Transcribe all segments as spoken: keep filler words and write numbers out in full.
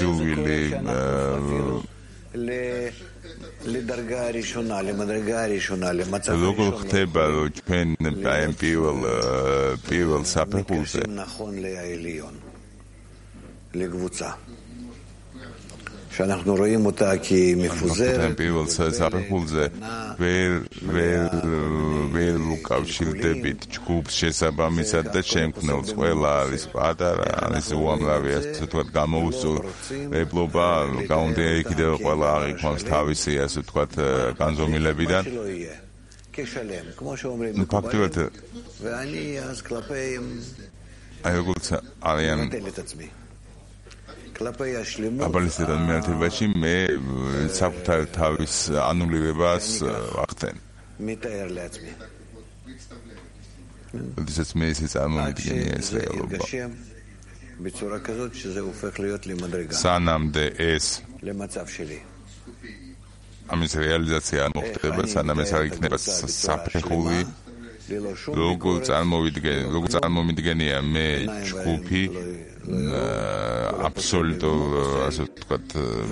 სიძულვილი როგორ ხდება რომ ჩვენ აი პირველ პირველ საფეხურზე שאנחנו רואים אותה כמפוזרת პირველ საფეხურზე ვერ ვერ ვერ უკავშირდებით ჯგუფს შესაბამისად და შემქმნელს ყველა არის პატარა არის უამრავი ასე ვთქვათ გამოუსწორებლობა გაუნდია კიდევ ყველა აღიქვამს თავისი ასე ვთქვათ განზომილებიდან ფაქტობრივად აი როგორც არიან აბალისტიდან მეერთებაში მე საკუთარ თავის ანულირებას ვახდენ. როდესაც მე ისე წარმოვიდგენია ეს რეალობა. სანამდე ეს ამის რეალიზაცია მოხდება, სანამ ეს არ იქნება საფეხური როგორ წარმოვიდგენ, როგორ წარმოვიდგენია მე ჯგუფი აბსოლუტურ ასე ვთქვათ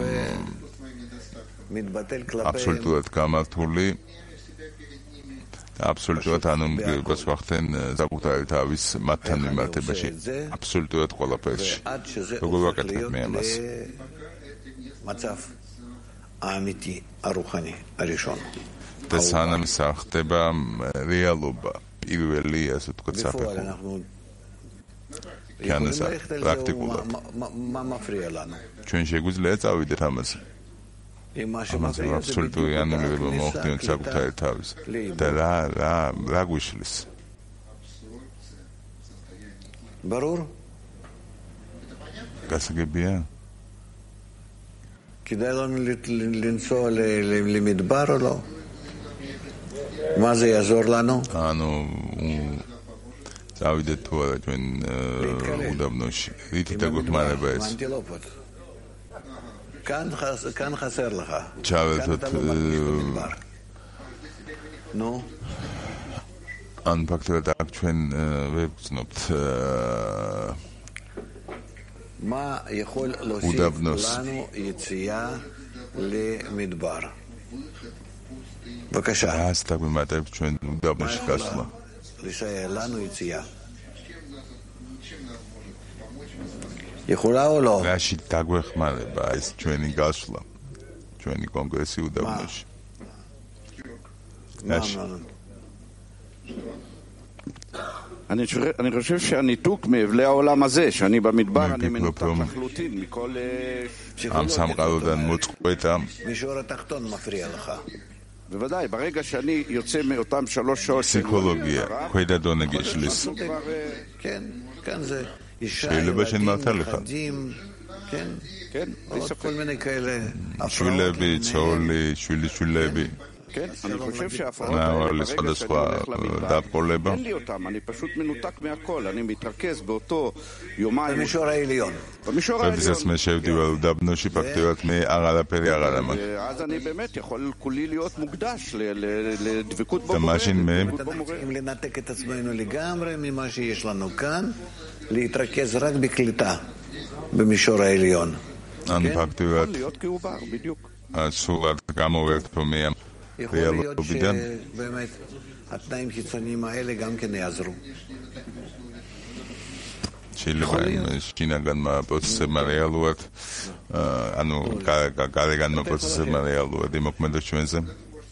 აბსოლუტურად გამართული აბსოლუტურად ანონიმობას ვახდენ საკუთარი თავის მათთან მიმართებაში აბსოლუტურად ყველაფერში როგორ ვაკეთებ მე ამას ამიტი არუხანი არიშონ და სანამ სახდება რეალობა პირველი ასე ვთქვათ საფეხური განსა პრაქტიკულად ჩვენ შეგვიძლია წავიდეთ ამაზე ამაზე აბსოლუტური ანონიმობა მოხდეთ საკუთარი თავის და რა რა რა გვიშლის ברור გასაგებია כדאי לנו לנסוע למדבר או לא? מה זה יעזור לנו? אנו წავიდეთ თუ არა ჩვენ უდაბნოში რითი დაგოხმარება ეს כאן כאן חסר לך ჩავედოთ נו ან ფაქტობრივად აქ ჩვენ ვეცნობთ מה יכול להוסיף לנו יציאה למדבר בבקשה אז תגמרתם ჩვენ უდაბნოში გასვლა לסייע לנו יציאה. יכולה או לא? רש"י תגמרება ეს ჩვენი გასვლა, ჩვენი კონგრესი უდაბნოში. אני אני חושב שהניתוק מאבלי העולם הזה שאני במדבר אני מנותק לחלוטין מכל עם სამყაროდან მოწყვეტა מישור התחתון מפריע לך. בוודאי, ברגע שאני יוצא מאותם שלוש שעות פסיכולוגיה, כוידה דונה גשליס. כן, כאן זה שאלה שנמרתה לך. כן, כן, עוד כל מיני כאלה. שולבי, צהולי, שולי שולבי. כן, אני חושב שההפרעות האלה, ברגע שאני הולך למדבר, אין לי אותם, אני פשוט מנותק מהכל, אני מתרכז באותו יומיים. במישור העליון. במישור העליון. ובזה משבתי בדבנושי פקטויות מארל הפרי ארל המק. אז אני באמת יכול כולי להיות מוקדש לדבקות בו מורה. אם לנתק את עצמנו לגמרי ממה שיש לנו כאן, להתרכז רק בקליטה במישור העליון. כן, יכול להיות כעובר, בדיוק. הסורת גם עוברת פה מהם. יכול להיות שבאמת התנאים חיצוניים האלה גם כן יעזרו. შეიძლება შინაგანმა პროცესებმა რეალურად ანუ გარეგანმა პროცესებმა რეალურად იმოქმედოს ჩვენზე.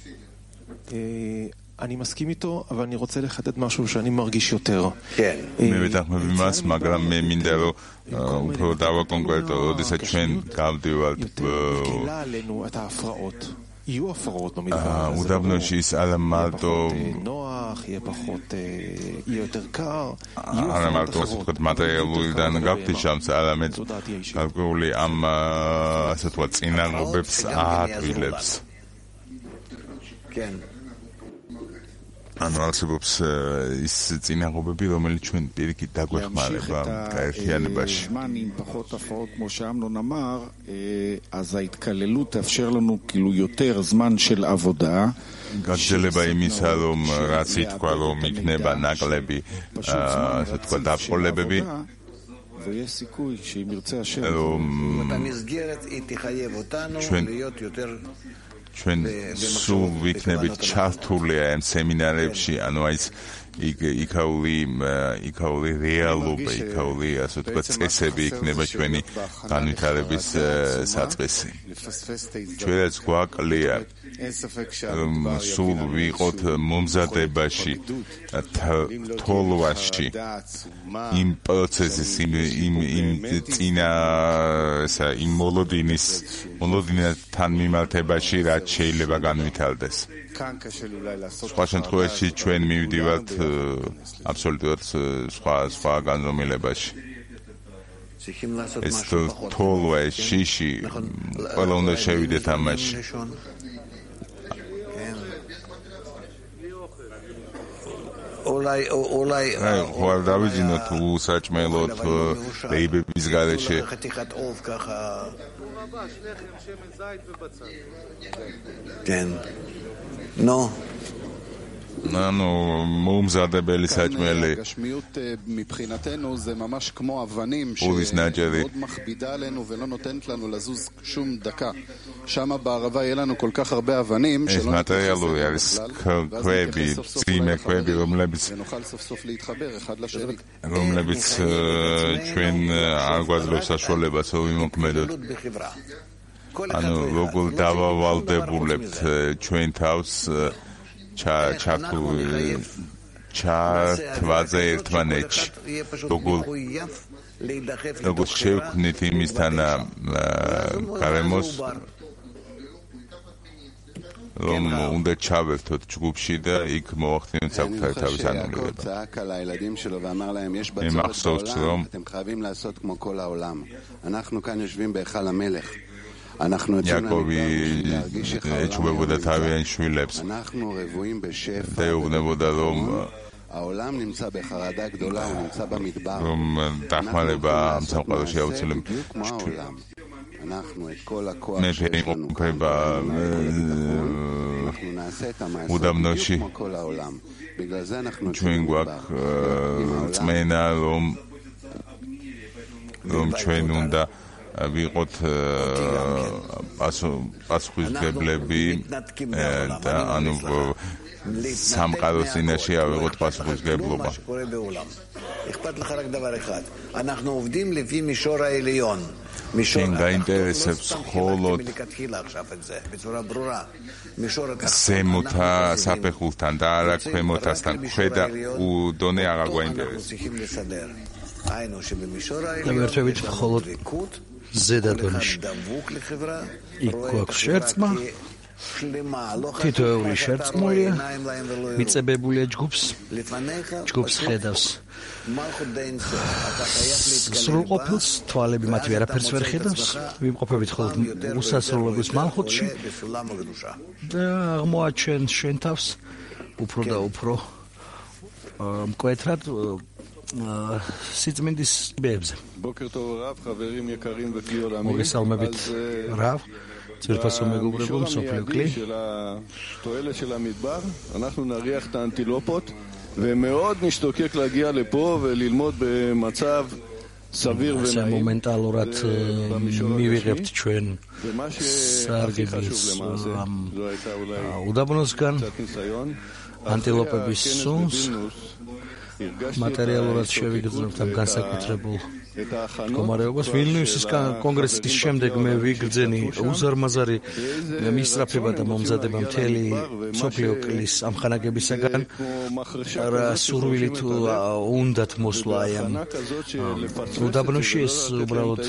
אני מסכים איתו, אבל אני רוצה לחדד משהו שאני מרגיש יותר. כן. მე მეთანხმები მას, მაგრამ მე მინდა რომ უფრო დავაკონკრეტო, როდესაც ჩვენ გავდივართ יותר עלינו את ההפרעות. יהיו הפרעות במדבר הזה. უდაბნოში ის არა მარტო נוח, יהיה פחות, יהיה יותר קר. არა მარტო ვთქვათ მატერიალურიდან გაფთიშამს, არამედ გარკვეული ამ ასე ვთქვათ წინაღობებს აადვილებს. כן. ანუ არსებობს ის წინაღობები, რომელიც ჩვენ პირიქით დაგვეხმარება გაერთიანებაში. זמן עם פחות הפרעות, כמו שאמנון אמר, אז ההתקללות תאפשר לנו כאילו יותר זמן של עבודה. გაგრძელება იმისა, რომ რაც ითქვა, რომ იქნება ნაკლები, ასე თქვა, დაპყრობები. ויש סיכוי שאם ירצה השם ჩვენ ჩვენ სულ ვიქნებით ჩართული ამ სემინარებში, ანუ აი იქაული იქაული რეალობა, იქაული ასე ვთქვათ წესები იქნება ჩვენი განვითარების საწყისი. ჩვენაც გვაკლია სულ ვიყოთ მომზადებაში, თოლვაში, იმ პროცესის, იმ იმ წინა ესა იმ მოლოდინის მოლოდინთან მიმართებაში, რაც შეიძლება განვითარდეს. სხვა შემთხვევაში ჩვენ მივდივართ აბსოლუტურად სხვა სხვა განზომილებაში. ეს თოლვა, ეს შიში, ყველა უნდა შევიდეთ ამაში. აი, ხვალ დავიძინოთ უსაჭმელოდ ბეიბების გარეშე. כן. נו. נו, מומזדבלי סאצ'מלי. הגשמיות מבחינתנו זה ממש כמו אבנים שמאוד מכבידה עלינו ולא נותנת לנו לזוז שום דקה. שם בערבה יהיה לנו כל כך הרבה אבנים שלא נתנסס בכלל, ונוכל סוף סוף להתחבר אחד לשני. რომლებიც ჩვენ არ გვაძლევს საშუალებას ვიმოქმედოთ. ანუ როგორ დავავალდებულებთ ჩვენ თავს ჩართვაზე ერთმანეთში, როგორ როგორ შევქმნით იმისთან გარემოს, რომ უნდა ჩავერთოთ ჯგუფში და იქ მოახდინოთ საკუთარი თავის ანალიზება. მე მახსოვს, რომ אתם חייבים לעשות כמו כל העולם. אנחנו כאן יושבים בהיכל המלך. იაკოვი ეჩუბებოდა თავიანთ შვილებს და ეუბნებოდა, რომ העולם נמצא בחרדה גדולה, הוא נמצא במדבר. რომ დახმარება ამ სამყაროში აუცილებელი. אנחנו את כל הכוח שיש לנו, אנחנו נעשה את המעשה כמו כל העולם. בגלל זה אנחנו ჩვენ გვაქვს წმენა, რომ რომ ჩვენ უნდა ვიყოთ პასუხისმგებლები და ანუ სამყაროს წინაშე ავიღოთ პასუხისმგებლობა. אכפת לך רק דבר אחד, אנחנו עובדים לפי מישור העליון. შენ გაინტერესებს მხოლოდ ზემოთა საფეხურთან და არა ქვემოთასთან, ქვედა უდონე აღარ გვაინტერესებს. გამერთვებით მხოლოდ ზედა დონეში. იქ გვაქვს შერწყმა, თითოეული შერწყმულია, მიწებებულია ჯგუფს, ჯგუფს ხედავს სრულყოფილს, თვალები მათი ვერაფერს ვერ ხედავს, ვიმყოფებით მხოლოდ უსასრულობის მალხუთში და აღმოაჩენს შენ თავს უფრო და უფრო მკვეთრად სიწმინდის ბებზე. მოგესალმებით რավ, ძვირფასო მეგობრებო, მსოფლიო კლი. אנחנו נריח את האנטילופות ומאוד נשתוקק להגיע לפה וללמוד במצב סביר ונעים. מומנטלורט מivიღებთ ჩვენ სარგებლის უდაბნოსგან ანტილოპების სუნს. მატერიალურად შევიგრძნობთ ამ განსაკუთრებულ მდგომარეობას. ვილნიუსის კონგრესის შემდეგ მე ვიგრძენი უზარმაზარი მისწრაფება და მომზადება მთელი მსოფლიო კლის ამხანაგებისაგან. რა სურვილი თუ უნდათ მოსვლა აი ამ უდაბნოში, ეს უბრალოდ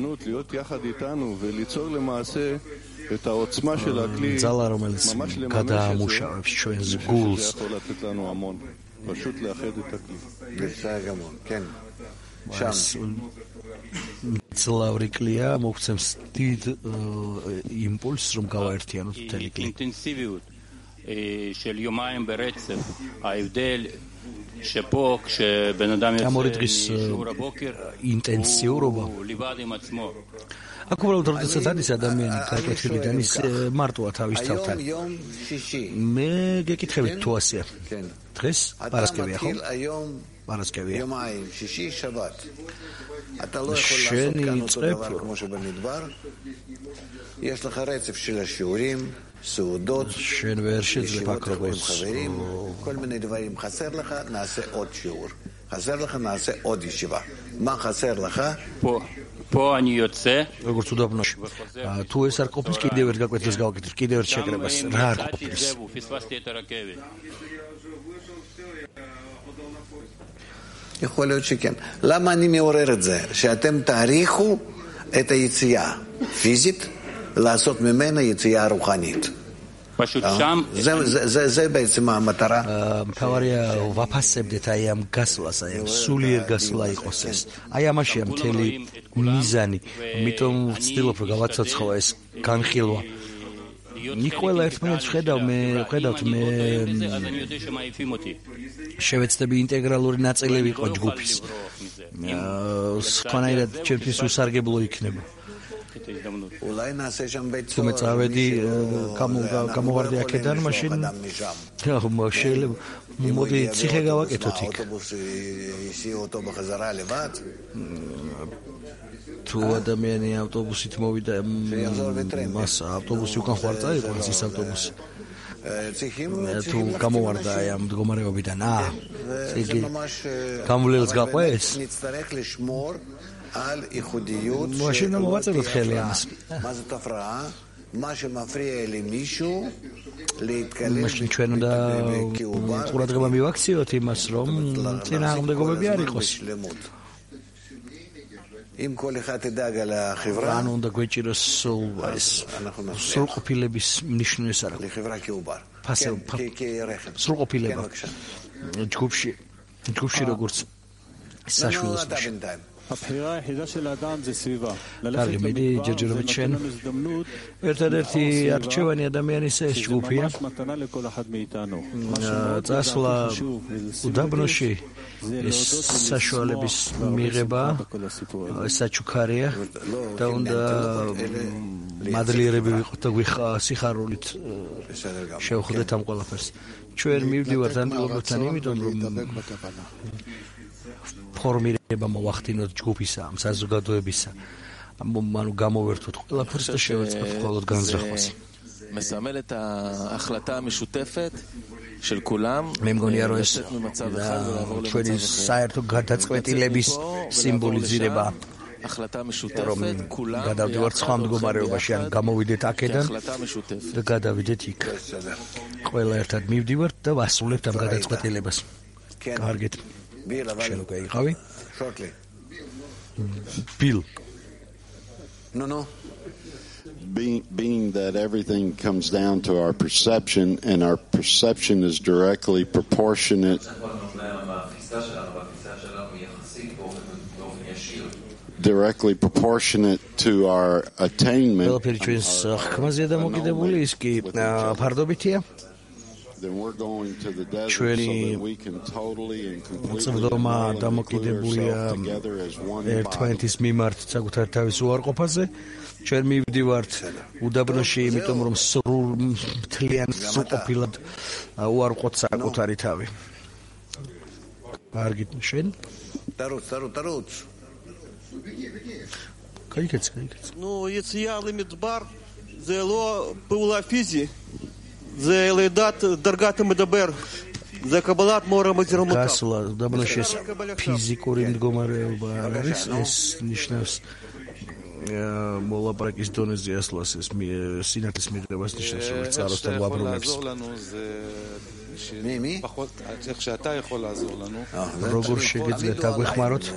את העוצמה של הכלי זלה რომელიც გადაამუშავებს ჩვენს გულს. פשוט לאחד את הכלי. בסדר גמור, כן. שם. צלავრი კლია მოგცემს დიდ იმპულსს რომ გავაერთიანოთ მთელი კლი. אינטנסיביות של יומיים ברצף. ההבדל שפה כשבן אדם יוצא שיעור הבוקר הוא לבד עם עצמו. აქ უბრალოდ როდესაც არის ადამიანი გაკვეთილი და ის მარტოა თავის თავთან. მე გეკითხებით თუ ასეა. დღეს პარასკევია ხო? პარასკევია. יומיים, שישי, שבת. אתה לא יכול שני לעשות כאן אותו יצרף. דבר כמו שבמדבר. יש לך רצף של השיעורים, סעודות, შენ ვერ შეძლებ ישיבות აქ עם როგორც חברים, כל מיני דברים. חסר לך, נעשה עוד שיעור. חסר לך, נעשה עוד ישיבה. מה חסר לך? פה, פה אני יוצא. როგორც უდაბნოში. თუ ეს არ ყოფნის, კიდევ ერთ გაკვეთილს გავაკეთებ, კიდევ ერთ შეკრებას. რა არ ყოფნის? זהו, פספסתי את הרכבת. יכול להיות שכן. למה אני מעורר את זה? שאתם תאריכו את היציאה פיזית, לעשות ממנה יציאה רוחנית. פשוט שם... זה, זה, זה, זה בעצם המטרה. მთავარია ვაფასებდეთ აი ამ გასვლას, აი ამ სულიერ გასვლა იყოს ეს. აი ამაშია მთელი მიზანი. ამიტომ ვცდილობ რომ გავაცოცხლო ეს განხილვა. ნიკოლა ერთმანეთს ხედავ მე ხედავთ მე შევეცდები ინტეგრალური ნაწილი ვიყო ჯგუფის. სხვანაირად ჩემთვის უსარგებლო იქნება. თუ მე წავედი გამოვარდი აქედან, მაშინ შეიძლება მოდი ციხე გავაკეთოთ იქ. თუ ადამიანი ავტობუსით მოვიდა, მას ავტობუსი უკან ხوار წაიყო, ის ავტობუსი. თუ გამოვარდა აი ამ მდგომარეობიდან, აა, იგი გამულელს გაყვეს. על ייחודיות מואשים לא מובצל את חיילי המס. מה זאת הפרעה? מה שמפריע למישהו להתקלל משלים ჩვენო და ყურადღება მივაქციოთ იმას, რომ წინააღმდეგობები არ იყოს. אם כל אחד ידאג על החברה, ანუ უნდა გვეჭიროს ეს სრულყოფილების ნიშნული ეს არა. לחברה כעובר. სრულყოფილება. ჯგუფში, ჯგუფში როგორც საშვილოს. הבחירה היחידה של האדם זה סביבה. კარგი, მიდი ჯერჯერობით შენ. ერთადერთი არჩევანი ადამიანის ეს ჯგუფია. מתנה לכל אחד מאיתנו. წასვლა უდაბნოში ეს საშუალების მიღება საჩუქარია და უნდა მადლიერები ვიყოთ და სიხარულით შევხვდეთ ამ ყველაფერს. ჩვენ მივდივართ ანტილოპებთან, იმიტომ რომ ფორმირება მოვახდინოთ ჯგუფისა, ამ საზოგადოებისა. ანუ გამოვერთოთ ყველაფერს და შევეწყოთ მხოლოდ განზრახვას. מסמל את ההחלטה המשותפת של כולם. მე მგონია რომ ეს ჩვენი საერთო გადაწყვეტილების სიმბოლიზირება. החלטה משותפת, כולם. გადავდივართ სხვა მდგომარეობაში, ან გამოვიდეთ აქედან და გადავიდეთ იქ. ყველა ერთად მივდივართ და ვასრულებთ ამ გადაწყვეტილებას. კარგით. შენ უკვე იყავი? shortly. Bill. No, no. Being, being that everything comes down to our perception, and our perception is directly proportionate directly proportionate to our attainment. Then we're going to the desert so that we can totally and completely ourselves together as one ერთმანეთის მიმართ საკუთარ თავის უარყოფაზე. ჩვენ მივდივართ უდაბნოში, იმიტომ რომ სრულ მთლიან სრულყოფილად უარყოფთ საკუთარი თავი. კარგი, შენ? תרוץ, תרוץ, תרוץ. קאיקץ, קאיקץ. נו, יציאה למדבר זה לא פעולה פיזית. זה לידת דרגת המדבר. זה קבלת מורה מזרמותה. גסלה, דבנש יש פיזיקורים מגומרבה. יש נשנס מולאפרקis დონეზე ასლას ეს სინათლის მიღებას ნიშნავს, რომ წაროს და ვაბრუნებს. מי, מי? פחות, איך שאתה יכול לעזור לנו. როგორ შეგიძლიათ აგვეხმაროთ?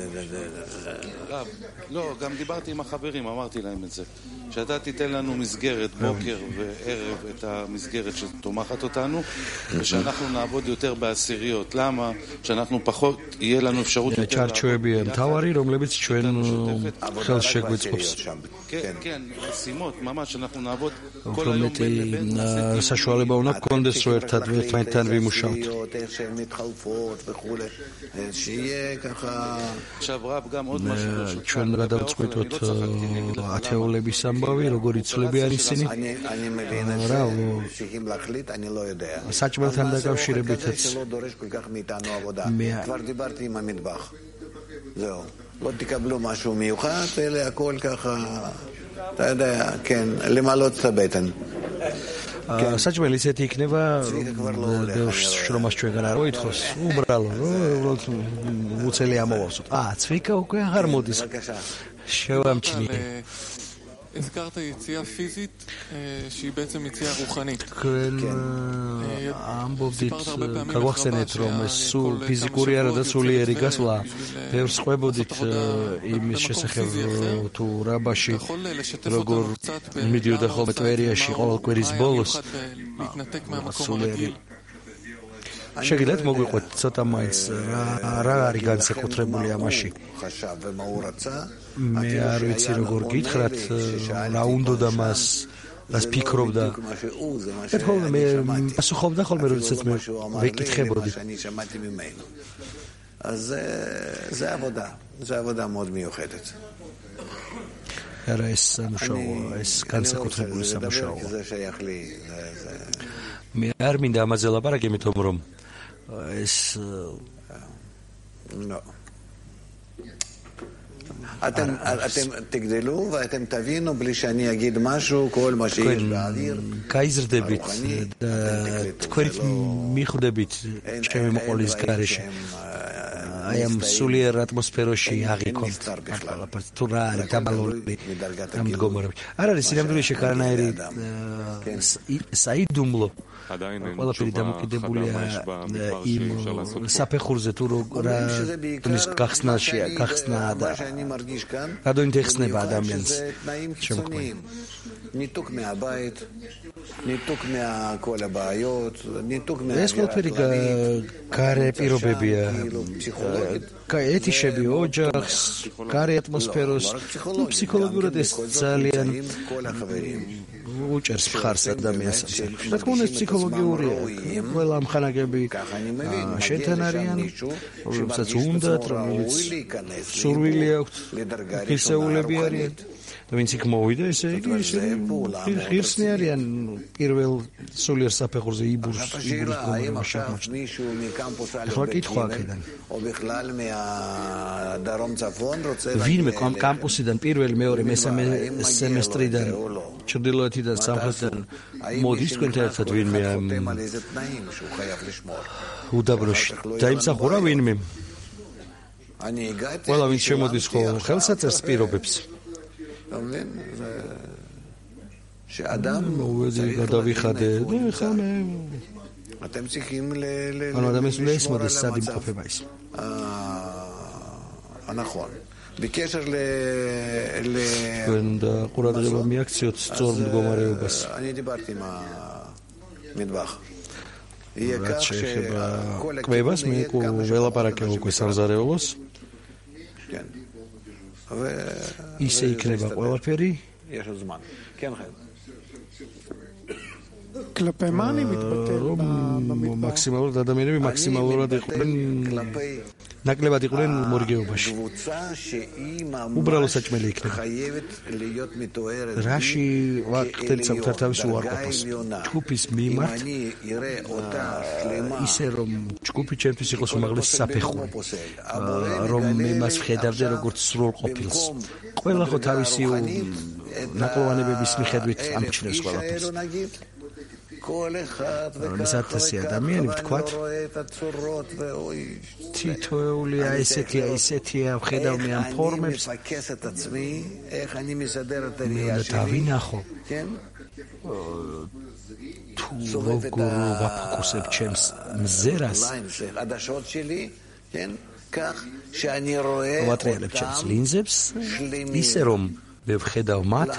לא, גם דיברתי עם החברים, אמרתי להם את זה. שאתה תיתן לנו מסגרת בוקר וערב, את המסגרת שתומכת אותנו, ושאנחנו נעבוד יותר בעשיריות. למה? שאנחנו פחות, יהיה לנו אפשרות יותר לעבוד. ჩარჩოებია მთავარი, რომლებიც ჩვენ ხელს შეგვიწყობს. כן, כן, משימות, ממש, אנחנו נעבוד כל היום בין... საშუალება უნდა გქონდეს, რომ ერთად ერთმანეთთან ვიმუშავოთ. איך שהן מתחלפות וכו', שיהיה ככה... עכשיו רב, גם עוד משהו ברשותך. ჩვენ გადავწყვიტოთ ათეულების ამბავი, როგორ იცვლებიან ისინი. אני מבין שצריכים להחליט, אני לא יודע. საჭმელთან დაკავშირებითაც שלא דורש כל כך מאיתנו עבודה. כבר דיברתי עם המטבח. זהו. לא תקבלו משהו מיוחד, אלא הכל ככה, אתה יודע, כן, למעלות את הבטן. საჭმელი ისეთი იქნება, შრომას ჩვენგან არ მოითხოვს, უბრალო, რომ უცელი ამოვავსოთ. აა, ცვიკა უკვე აღარ მოდის. შევამჩნიე. הזכרת יציאה פיזית שהיא בעצם יציאה רוחנית. כן, אמבובדית, כגוחסנת רום, סול, פיזיקורי הרדה סוליერი გასვლა, ბევრს ყვებოდით იმის შესახებ თუ რაბაში როგორ მიდიოდა ხოლმე ტვერიაში ყოველ კვირის ბოლოს სულიერი. შეგიძლიათ მოგვიყვეთ ცოტა მაინც რა არის განსაკუთრებული ამაში? მე არ ვიცი როგორ გითხრათ, რა უნდოდა მას, რას ფიქრობდა. ერთხელ მე პასუხობდა ხოლმე, როდესაც მე ვეკითხებოდი. אז זה עבודה, זה עבודה מאוד מיוחדת. არა ეს სამუშაო, ეს განსაკუთრებული სამუშაო. זה שייך לי, זה... მე არ მინდა ამაზე ლაპარაკი, იმიტომ რომ ეს לא. אתם אתם תגדלו ואתם תבינו בלי שאני אגיד משהו, כל מה שיש באוויר. გაიზრდებით და თქვენით მიხვდებით ჩემი მოყოლის გარეშე. აი ამ სულიერ ატმოსფეროში აღიქონთ ყველაფერს, თუ რა არის დაბალული ამ მდგომარეობაში. არ არის სინამდვილეში შეკარნაირი საიდუმლო. ყველაფერი დამოკიდებულია იმ საფეხურზე, თუ რა ის გახსნაშია, გახსნა და რადგან ეხსნება ადამიანს შემოქმედი. ניתוק מהבית, ניתוק מכל הבעיות, ניתוק מה... ეს ყველაფერი გარე პირობებია. ეთიშები ოჯახს, გარე ატმოსფეროს, ფსიქოლოგიურად ეს ძალიან უჭერს მხარს ადამიანს. რა თქმა უნდა, ეს ფსიქოლოგიურია. ყველა ამხანაგები შენთან არიან, რომელსაც უნდათ, რომელიც სურვილი აქვს, ღირსეულები არიან. და ვინც იქ მოვიდა, ესე იგი ღირსნი არიან პირველ სულიერ საფეხურზე იბურს იბურს გომაში აღმოჩნდა. ახლა კითხვა აქედან. ვინმე კამპუსიდან პირველი, მეორე, მესამე სემესტრიდან ჩრდილოეთიდან სამხრეთიდან მოდის თქვენთან ერთად ვინმე უდაბნოში დაიმსახურა ვინმე? ყველა ვინც შემოდის ხო ხელსაწერს პირობებს. שאדם გადავიხადე და ხამე אתם צריכים ל ანუ ადამიანს უნდა ისმოდეს სად იმყოფება ის. נכון. בקשר ל ל და ყურადღება მიაქციოთ სწორ მდგომარეობას. אני דיברתי עם המטבח. რაც შეეხება კვებას, მე ველაპარაკე უკვე სამზარეულოს. כן. ისე იქნება ყველაფერი. יש עוד זמן. כן, חייב. כלפי מה אני מתבטא במטבח? מקסימליות, ადამიანები მაქსიმალურად იყვნენ ნაკლებად იყვნენ მორგეობაში. უბრალო საჭმელი იქნება. რაში ვახდენთ საკუთარ თავის უარყოფას. ჯგუფის მიმართ ისე რომ ჯგუფი ჩემთვის იყოს უმაღლესი საფეხური. რომ მე მას ვხედავდე როგორც სრულ ყოფილს. ყველა ხო თავისი ნაკლოვანებების მიხედვით ამჩნევს ყველაფერს. მესათასი ადამიანი ვთქვათ თითოეული ესეთი ესეთია ვხედავ მე ამ ფორმებს მე დავინახო თუ როგორ ვაფოკუსებ ჩემს მზერას ვატრიალებ ჩემს ლინზებს ისე რომ მე ვხედავ მათ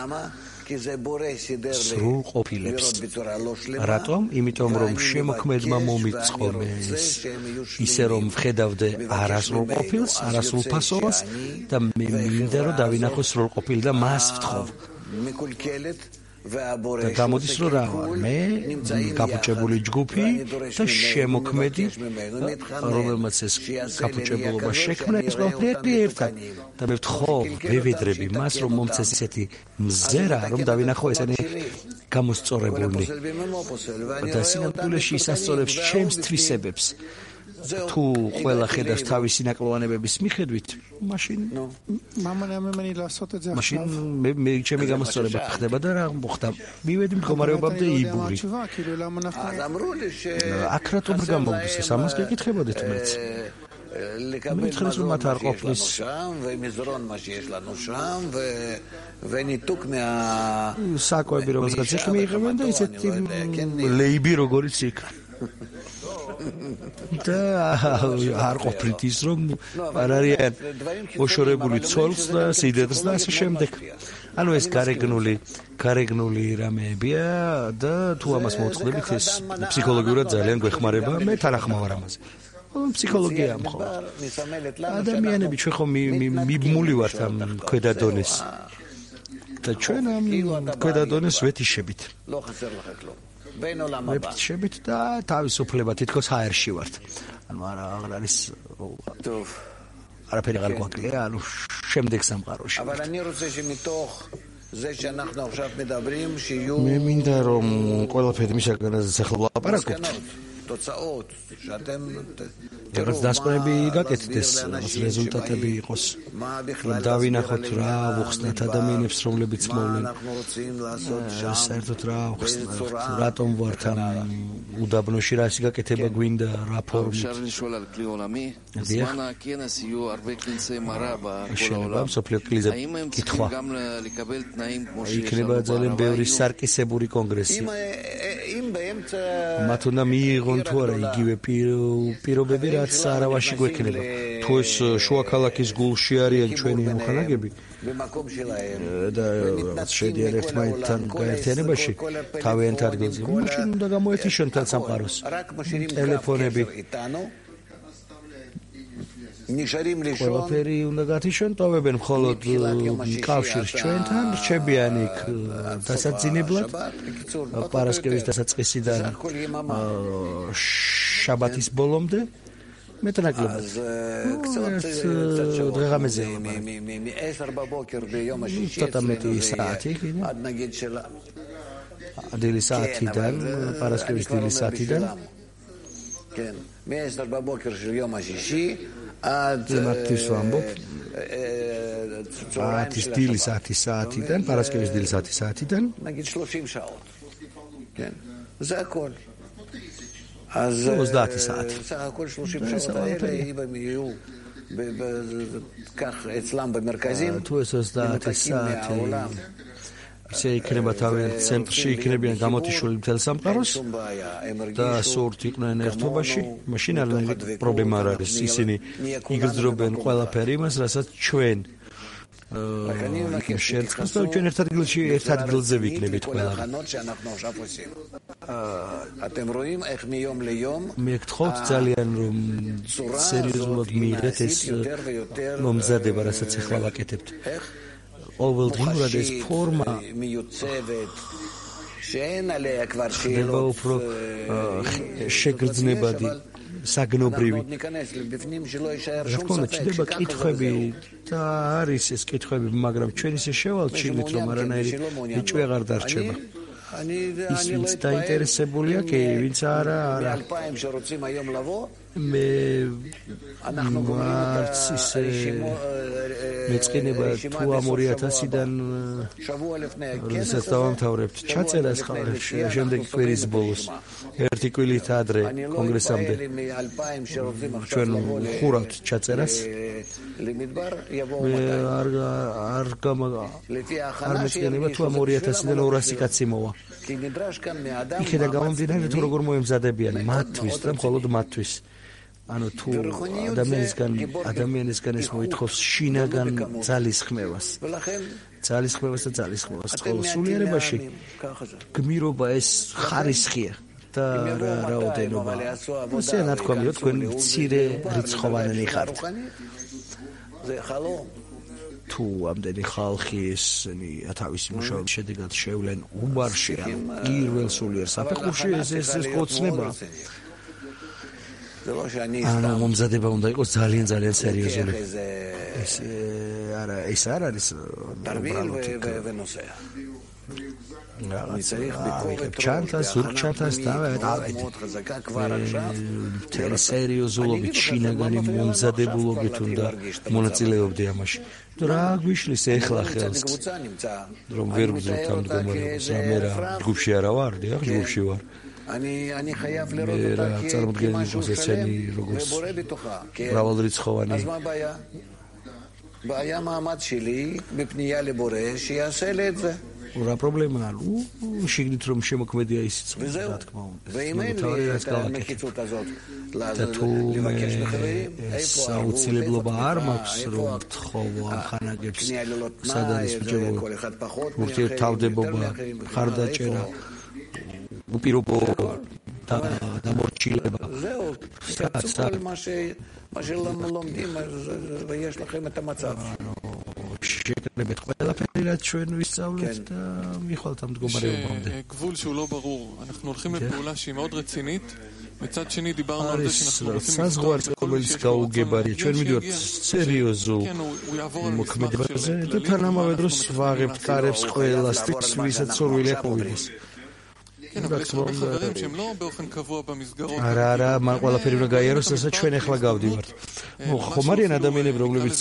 სრულ ყოფილებს. რატომ? იმიტომ რომ შემოქმედმა მომიწყო მე ისე რომ ვხედავდე არასრულ ყოფილს, არასრულ ფასოვანს და მე მინდა რომ დავინახო სრულ ყოფილი და მას ვთხოვ. და გამოდის რომ რა ვარ მე კაპუჭებული ჯგუფი და შემოქმედი რომელმაც ეს კაპუჭებულობა შექმნა ეს ყველაფერი ერთად და მე ვთხოვ ვევედრები მას რომ მომწეს ესეთი მზერა რომ დავინახო ესენი გამოსწორებული და სინამდვილეში ისასწორებს ჩემს თვისებებს თუ ყველა ხედავს თავისი ნაკლოვანებების მიხედვით მაშინ მაშინ მე მე ჩემი გამოსწორება ხდება და რა მოხდა მივედი მდგომარეობამდე იბური აქ რატომ გამოგდის ეს ამას გეკითხებოდით მეც მითხრეს რომ მათ არ ყოფნის საკვები რომელსაც იქ მიიღებენ და ისეთი ლეიბი როგორიც იქ და არ ყოფნით ის რომ არ არიან მოშორებული ცოლს და სიდედრს და ასე შემდეგ ანუ ეს გარეგნული გარეგნული რამეებია და თუ ამას მოწყდებით ეს ფსიქოლოგიურად ძალიან გვეხმარება მე თანახმა ვარ ამაზე ფსიქოლოგია მხოლოდ ადამიანები ჩვენ ხომ მიბმული ვართ ამ ქვედა დონეს და ჩვენ ამ ქვედა დონეს ვეთიშებით ვეთიშებით და თავისუფლება თითქოს ჰაერში ვართ ანუ არა აღარ არის არაფერი აღარ გვაკლია ანუ შემდეგ სამყაროში אבל אני רוצה שמתוך זה שאנחנו עכשיו מדברים שיהיו მე მინდა რომ ყველაფერი მისაგანაზე ახლა ვლაპარაკობთ תוצאות שאתם რაღაც დასკვნები გაკეთდეს რეზულტატები იყოს რომ დავინახოთ რა ვუხსნათ ადამიანებს რომლებიც მოვლენ საერთოდ რა ვუხსნათ რატომ ვართ ამ უდაბნოში რა ისე გაკეთება გვინდა რა ფორმით შეიძლება მსოფლიო კლიზა კითხვა იქნება ძალიან ბევრი სარკისებური კონგრესი მათ უნდა მიიღონ თუ არა იგივე პირობები რაც არავაში გვექნება თუ ეს შუა ქალაქის გულში არიან ჩვენი მოხალხეები და შედიან ერთმანეთთან გაერთიანებაში თავიანთ ადგილზე მაშინ უნდა გამოეთიშონ თან სამყაროს ტელეფონები ყველაფერი უნდა გათიშონ ტოვებენ მხოლოდ კავშირს ჩვენთან რჩებიან იქ დასაძინებლად პარასკევის დასაწყისიდან შაბათის ბოლომდე მეტნაკლებად დღეღამეზე თათამეტი საათი დილის საათიდან პარასკევის დილის საათიდან כן מ-עשר בבוקר של יום השישי עד עד דיליס עד סאטידן פרסקביס דיליס עד סאטידן נגיד שלושים שעות כן זה הכל אז זה סאט סך הכל שלושים שעות האלה אם יהיו כך אצלם במרכזים מנותקים מהעולם შეიქნება თავიანთ ცენტრში იქნებიან გამოთიშული მთელ სამყაროს და სურთ იყვნენ ერთობაში მაშინ არანაირი პრობლემა არ არის ისინი იგრძნობენ ყველაფერი იმას რასაც ჩვენ შეერწყმს და ჩვენ ერთ ადგილში ერთ ადგილზე ვიქნებით ყველა მე გთხოვთ ძალიან რომ სერიოზულად მიიღეთ ეს მომზადება რასაც ახლა ვაკეთებთ ყოველდღიურად ეს ფორმა ხდება უფრო შეგრძნებადი საგნობრივი რა თქმა უნდა ჩნდება კითხვები და არის ეს კითხვები მაგრამ ჩვენ ისე შევალთ შიგნით რომ არანაირი ბიჭვი აღარ დარჩება ის ვინც დაინტერესებულია კი ვინც არა არა მე მარც ისე მეწყინება თუ ამ ორი ათასიდან როდესაც დავამთავრებთ ჩაწერას შემდეგი კვირის ბოლოს ერთი კვირით ადრე კონგრესამდე ჩვენ ხურავთ ჩაწერას მე არ არ არ მეწყინება თუ ამ ორი ათასიდან ორასი კაცი მოვა იქიდან გამომდინარე თუ როგორ მოემზადებიან მათთვის და მხოლოდ მათთვის ანუ თუ ადამიანისგან ადამიანისგან ეს მოითხოვს შინაგან ძალისხმევას ძალისხმევას და ძალისხმევას ხოლო სულიერებაში გმირობა ეს ხარისხია და რაოდენობა ასე ნათქვამია თქვენ მცირე რიცხოვანი ხართ თუ ამდენი ხალხი ესენი თავისი მუშაობის შედეგად შევლენ უბარში ან პირველ სულიერ საფეხურში ეს ეს ხოცნება ანუ მომზადება უნდა იყოს ძალიან ძალიან სერიოზული ეს არა ეს არ არის ჩანთას ზურგჩანთას დავეთ სერიოზულობით შინაგანი მომზადებულობით უნდა მონაწილეობდი ამაში რა გვიშლის ეხლა ხელს რომ ვერ ვძლებთ ამ მდგომარეობას რამე რა ჯგუფში არა ვარ დიახ ჯგუფში ვარ אני אני חייב לראות אותה כמשהו שלם ובורא בתוכה. אז מה הבעיה? בעיה מעמד שלי בפנייה לבורא שיעשה לי את זה. ורה problema nu შიგნით რომ შემოქმედია ისიც რა თქმა უნდა ואם אין לי את המקיצות הזאת לבקש מחברים איפה საუცილებლობა არ მაქვს რომ თხოვო ამ ხანაგებს სად არის ბიჭებო ურთიერთთავდებობა ხარდაჭერა უპირობო და დამორჩილება זהו כל מה ש מה שלומדים ויש לכם את המצב შეკრებეთ ყველაფერი რაც ჩვენ ვისწავლეთ და მიხვალთ ამ მდგომარეობამდე. גבול שהוא לא ברור. אנחנו הולכים לפעולה שהיא מאוד רצינית. מצד שני דיברנו על זה שאנחנו רוצים საზღვარი რომელიც გაუგებარია ჩვენ მივიდოთ სერიოზულ მოქმედებაზე და თანამედროვე დროს ვაღებთ კარებს ყველას ვისაც სურვილი აქვს כן, אבל יש הרבה חברים שהם לא באופן קבוע במסגרות. არა, არა, მან ყველაფერი უნდა გაიაროს, რასაც ჩვენ ახლა გავდივართ. ხომ არიან ადამიანები, რომლებიც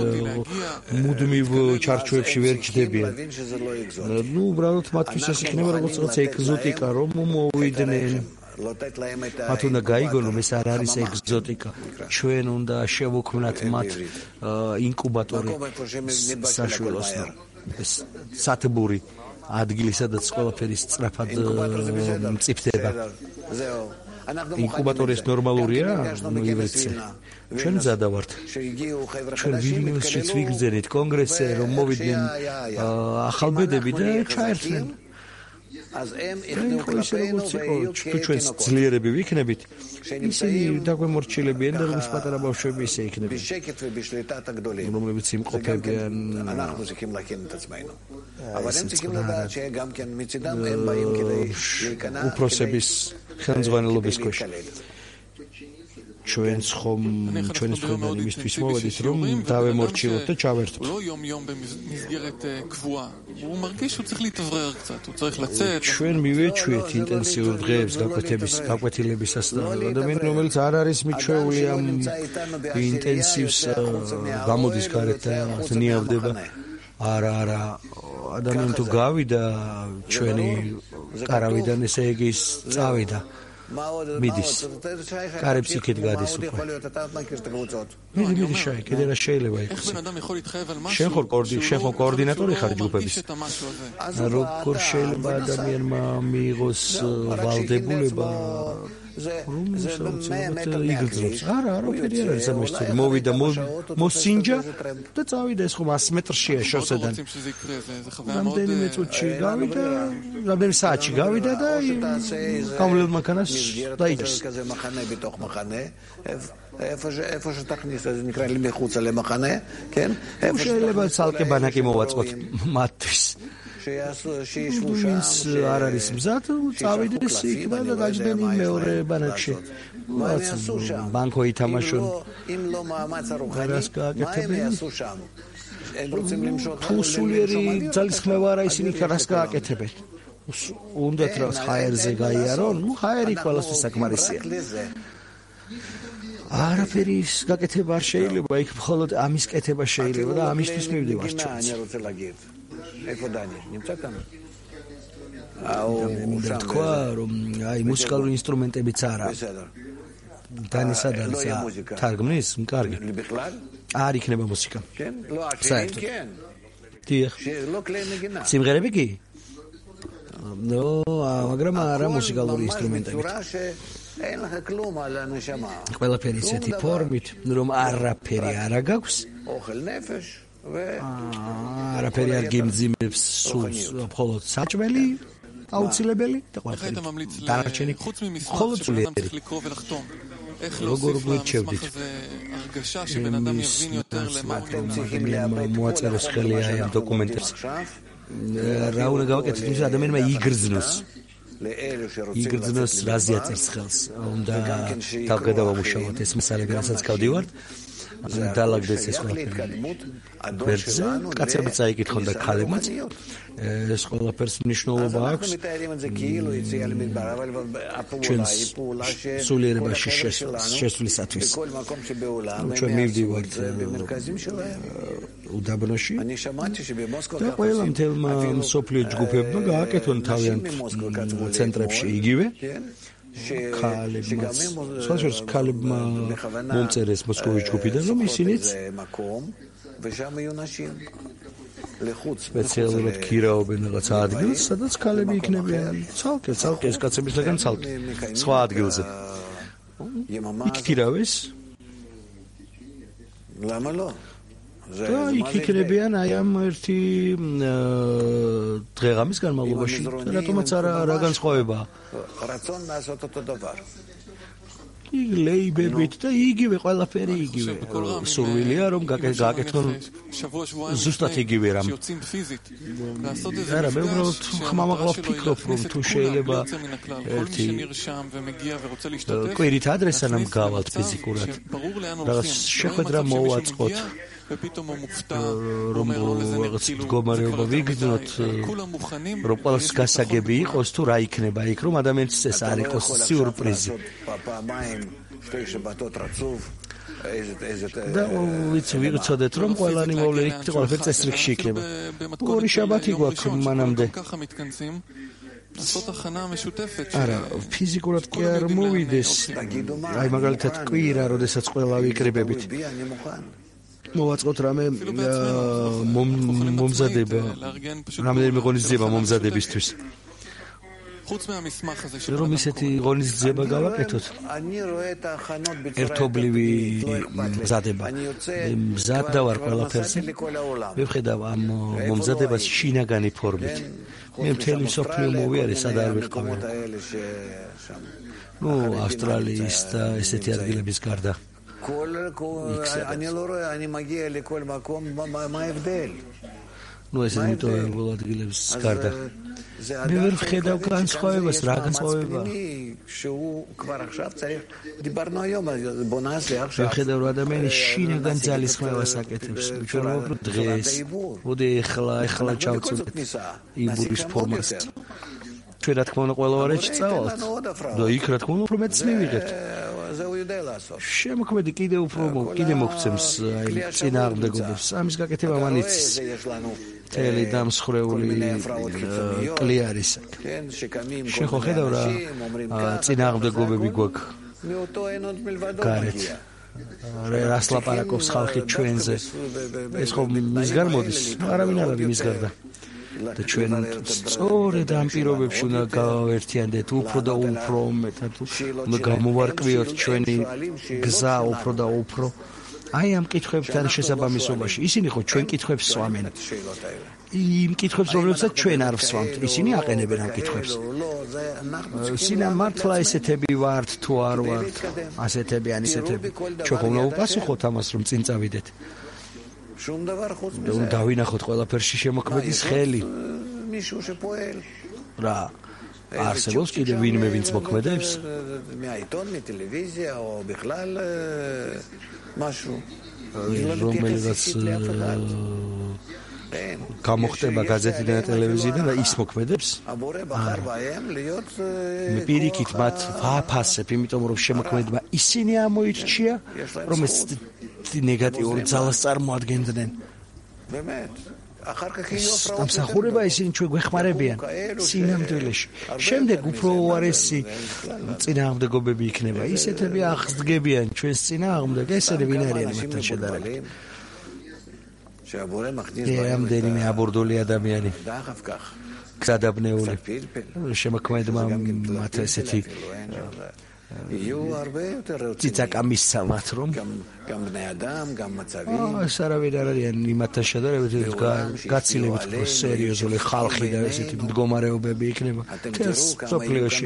მუდმივ ჩარჩოებში ვერ ჩდებიან. ნუ, უბრალოდ მათთვის ეს იქნება როგორც რაღაც ეგზოტიკა, რომ მოვიდნენ. მათ უნდა გაიგონ, რომ ეს არ არის ეგზოტიკა. ჩვენ უნდა შევოქმნათ მათ ინკუბატორი საშუალოს, ეს სათბური ადგილი, სადაც ყველაფერი სწრაფად მწიფდება. ინკუბატორი ეს ნორმალურია? ივერცე. ჩვენ მზადა ვართ. ჩვენ ვილნიუსშიც ვიგრძენით კონგრესზე, რომ მოვიდნენ ახალბედები და ჩაერთნენ. אז הם הכניעו כלפינו თუ ჩვენ ძლიერები ვიქნებით, ისინი დაგვემორჩილებიან და როგორც პატარა ბავშვები ისე იქნებიან. בשקט ובשליטת הגדולים. რომლებიც იმყოფებიან. אנחנו צריכים להכין את עצמנו. אבל הם צריכים לדעת שגם כן מצידם הם באים כדי להיכנע. უფროსების ხელმძღვანელობის ქვეშ. ჩვენც ხომ ჩვენს მხრიდან იმისთვის მოვედით რომ დავემორჩილოთ და ჩავერთოთ. הוא לא יום-יום במסגרת קבועה. הוא מרגיש שהוא צריך להתאוורר קצת, הוא צריך לצאת. ჩვენ მივეჩვიეთ ინტენსიურ დღეებს გაკვეთების გაკვეთილებისას და ადამიანი რომელიც არ არის მიჩვეული ამ ინტენსივს გამოდის გარეთ და ნიავდება. არა, არა, ადამიანი თუ გავიდა ჩვენი კარავიდან ესე იგი წავიდა. მიდის კარებს იქით გადის უკვე მიდი მიდი შაი კიდე რა შეიძლება იყოს შენ ხარ კოორდინატორი შენ ხარ კოორდინატორი ხარ ჯგუფების როგორ შეიძლება ადამიანმა მიიღოს ვალდებულება זה במאה מטר იგრძნობს არა არაფერი არ არის ამაში მოვიდა მოსინჯა და წავიდა ეს ხომ ას მეტრშია შოსედან რამდენიმე წუთში გავიდა რამდენიმე საათში გავიდა და გამლელ მანქანას დაიჭრა כזה מחנה בתוך מחנה איפה איפה שתכניס זה נקרא לי מחוץ למחנה כן איפה შეიძლება ცალკე ბანაკი მოვაწყოთ მათთვის שישבו שם არ არის მზად წავიდეს იქ და გაჯდნენ მეორე ბანაკში מה הם יעשו שם ბანკო ითამაშონ אם לא מאמץ הרוחני מה הם יעשו שם הם רוצים למשוך თუ სულიერი ძალისხმევა არა ისინი რას გააკეთებენ უნდათ რა ჰაერზე გაიარონ ნუ ჰაერი ყველასთვის საკმარისია არაფერი გაკეთება არ შეიძლება იქ მხოლოდ ამის კეთება შეიძლება და ამისთვის მივდივართ ჩვენც איפה דני? נמצא כאן? მინდა თქვა რომ აი მუსიკალური ინსტრუმენტებიც არა დანი სად არის თარგმნის კარგი არ იქნება მუსიკა כן? לא, השירים כן დიახ לא כלי נגינה სიმღერები კი? ნო, მაგრამ არა მუსიკალური ინსტრუმენტები אין לך כלום על הנשמה ყველაფერი ისეთი ფორმით რომ არაფერი არ აქვს אוכל נפש არაფერი არ გიმძიმებს სულს მხოლოდ საჭმელი აუცილებელი და ყველაფერი დანარჩენი მხოლოდ სულიერი როგორ გვირჩევდით მოაწეროს ხელი აი ამ დოკუმენტებს რა უნდა გავაკეთოთ იმის ადამიანმა იგრძნოს იგრძნოს რაზეა წერს ხელს უნდა თავგადავამუშავოთ ეს მასალები რასაც გავდივართ დალაგდეს ეს ყველაფერი ბერძზე კაცებიც აიკითხონ და ქალებმაც ეს ყველაფერს მნიშვნელობა აქვს ჩვენს სულიერებაში შესვლისათვის ჩვენ მივდივართ უდაბნოში და ყველა მთელმა მსოფლიო ჯგუფებმა გააკეთონ თავიანთ ცენტრებში იგივე ქალებმაც სხვაშორის ქალებმა მომწერეს მოსკოვის ჯგუფიდან რომ ისინიც სპეციალურად ქირაობენ რაღაც ადგილს სადაც ქალები იქნებიან ცალკე ცალკე ეს კაცებისგან ცალკე სხვა ადგილზე იქ ქირავეს ლამა ლო და იქ იქნებიან აი ამ ერთი დღეღამის განმავლობაში რატომაც არა რა განსხვავებაა რაცონ לעשות אותו דבר ლეიბებით და იგივე ყველაფერი იგივე სურვილია რომ გააკეთონ ზუსტად იგივე რამ არა მე უბრალოდ ხმამაღლა ვფიქრობ რომ თუ შეიძლება ერთი კვირით ადრესანამ გავალთ ფიზიკურად რაღაც შეხვედრა მოვაწყოთ რომ რაღაც მდგომარეობა ვიგრძნოთ რომ ყველას გასაგები იყოს თუ რა იქნება იქ რომ ადამიანს ეს არ იყოს სიურპრიზი და ვიცი ვიღწოდეთ რომ ყველანი მოვლენით ყველაფერი წესრიგში იქნება ორი შაბათი გვაქვს მანამდე არა ფიზიკურად კი არ მოვიდეს აი მაგალითად კვირა როდესაც ყველა ვიკრიბებით მოვაწყოთ რამე მომზადება რამდენიმე ღონისძიება მომზადებისთვის რომ ისეთი ღონისძიება გავაკეთოთ ერთობლივი მზადება მზად დავარ ყველაფერზე ვიხედავ ამ მომზადებას შინაგანი ფორმით მე მთელი მსოფლიო მოვიარე სად არ ვიყავი ნუ ავსტრალიის და ესეთი ადგილების გარდა כל אני לא רואה אני מגיע לכל מקום מה ההבדל נו ეს იმიტომ ადგილებს გარდა მე ვერ ვხედავ განსხვავებას რა განსხვავება שהוא כבר עכשיו צריך דיברנו היום בוא נעשה עכשיו ვხედავ რომ ადამიანი შინაგან ძალისხმევას აკეთებს ჩვენ რომ დღეს მოდი ეხლა ეხლა ჩავწოდეთ იბურის ფორმას ჩვენ რა თქმა უნდა ყველა ვარეთში წავალთ და იქ რა თქმა უნდა უფრო მეც მივიღებთ შემოქმედი კიდე უფრო კიდე მოგცემს აი წინააღმდეგობებს ამის გაკეთება მანიც თელი დამსხრეული კლიარის შენ ხო ხედავ რა წინააღმდეგობები გვაქვს გარეთ რას ლაპარაკობს ხალხი ჩვენზე ეს ხო მისგან მოდის არავინ არ არის მის გარდა და ჩვენ სწორედ ამ პირობებში უნდა გავაერთიანდეთ უფრო და უფრო მეტად უნდა გამოვარკვიოთ ჩვენი გზა უფრო და უფრო აი ამ კითხვებთან შესაბამისობაში ისინი ხო ჩვენ კითხვებს სვამენ იმ კითხვებს რომლებსაც ჩვენ არ ვსვამთ ისინი აყენებენ ამ კითხვებს სინა მართლა ესეთები ვართ თუ არ ვართ ასეთები ან ისეთები ჩვენ ხო უნდა ვპასუხოთ ამას რომ წინ წავიდეთ שום דבר חוץ מזה. და დავინახოთ ყველაფერში შემოქმედის ხელი. מישהו שפועל. რა არსებობს კიდე ვინმე ვინც მოქმედებს? מהעיתון, מטלוויזיה או בכלל משהו. რომელსაც გამოხდება გაზეთიდან და ტელევიზიიდან და ის მოქმედებს? მე პირიქით მათ ვაფასებ, იმიტომ რომ შემოქმედება ისინი ამოირჩია, რომ ეს ნეგატიური ძალას წარმოადგენდნენ. באמת. אחר כך ამსახურება ისინი ჩვენ გვეხმარებიან სინამდვილეში. შემდეგ უფრო უარესი წინააღმდეგობები იქნება. ისეთები აღსდგებიან ჩვენს წინააღმდეგ, ესენი ვინ არიან მათთან შედარებით. ამდენიმე აბორდული ადამიანი გზადაბნეული შემოქმედმა მათ ესეთი ციცაკამის სამათ რომ ეს არავინ არ არიან იმათთან შედარებით გაცილებით უფრო სერიოზული ხალხი და ესეთი მდგომარეობები იქნება თელს სოფლიოში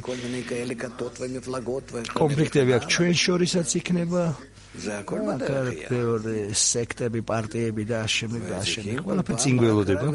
კონფლიქტები აქ ჩვენ შორისაც იქნება კარტები სექტები პარტიები და შემდეგ და შემდეგ ყველაფერი წინ გველოდება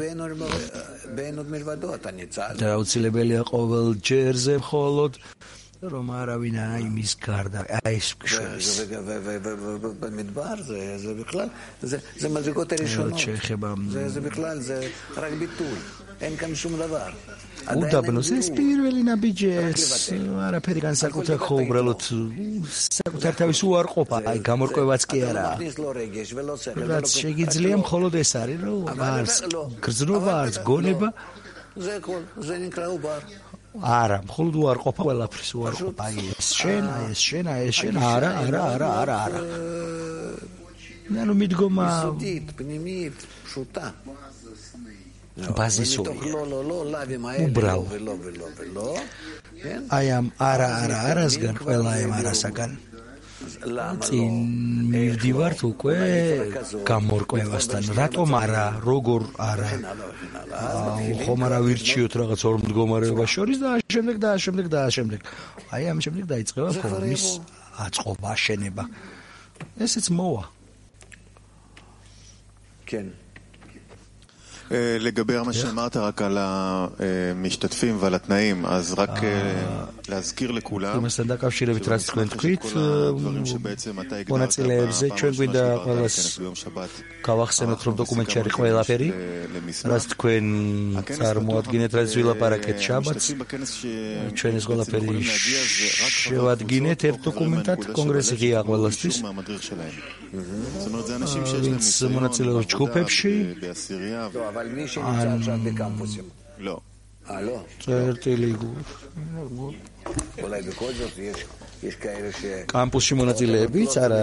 და აუცილებელია ყოველ ჯერზე მხოლოდ რომ არავინ აიმის გარდა აი ეს შორის במדבר זה זה בכלל זה זה מדרגות הראשונות זה זה בכלל זה רק ביטוי אין כאן שום דבר უდაბნოს ეს პირველი ნაბიჯი ეს არაფერი განსაკუთრებით ხოუბრალოდ საკუთარ თავის უარყოფა აი გამორკვევაც კი არა რაც შეიძლება მხოლოდ ეს არის რომ არც გრძნობა არც გონება זה הכל זה נקרא עובר არა, მხოლოდ უარყოფა ყველაფრის უარყოფა. აი ეს შენ, აი ეს შენ, აი ეს შენ, არა, არა, არა, არა, არა. ანუ მიდგომა יסודית, פנימית, פשוטה. ბაზისური. לא, לא, לא, לאווים האלה, לא, ולא, ולא, ולא. აი ამ არა, არა, არასგან ყველა ამ არასაგან. წინ მივდივართ უკვე გამორკვევასთან. რატომ არა, როგორ არა? ხომ არა ვირჩიოთ რაღაც ორ მდგომარეობას შორის და შემდეგ და შემდეგ და შემდეგ. აი ამ შემდეგ დაიწყება ფორმის აწყობა, აშენება. ესეც მოვა. כן. לגבי מה שאמרת רק על המשתתפים ועל התנאים, אז רק להזכיר לכולם דברים שבעצם אתה הגדרת בכנס ביום שבת გავახსენოთ რომ დოკუმენტში არის ყველაფერი რაც თქვენ წარმოადგენთ რაც ვილაპარაკეთ შაბათს ჩვენ ეს ყველაფერი შევადგინეთ ერთ დოკუმენტად კონგრესი ღია ყველასთვის זאת אומרת זה אנשים שיש להם ניסיון ჯგუფებში אבל מי שנמצא עכשיו בקמפוסים לא אה לא წერტილი אולי בכל זאת יש יש כאלה ש קמפוסים მონაწილეებიც არა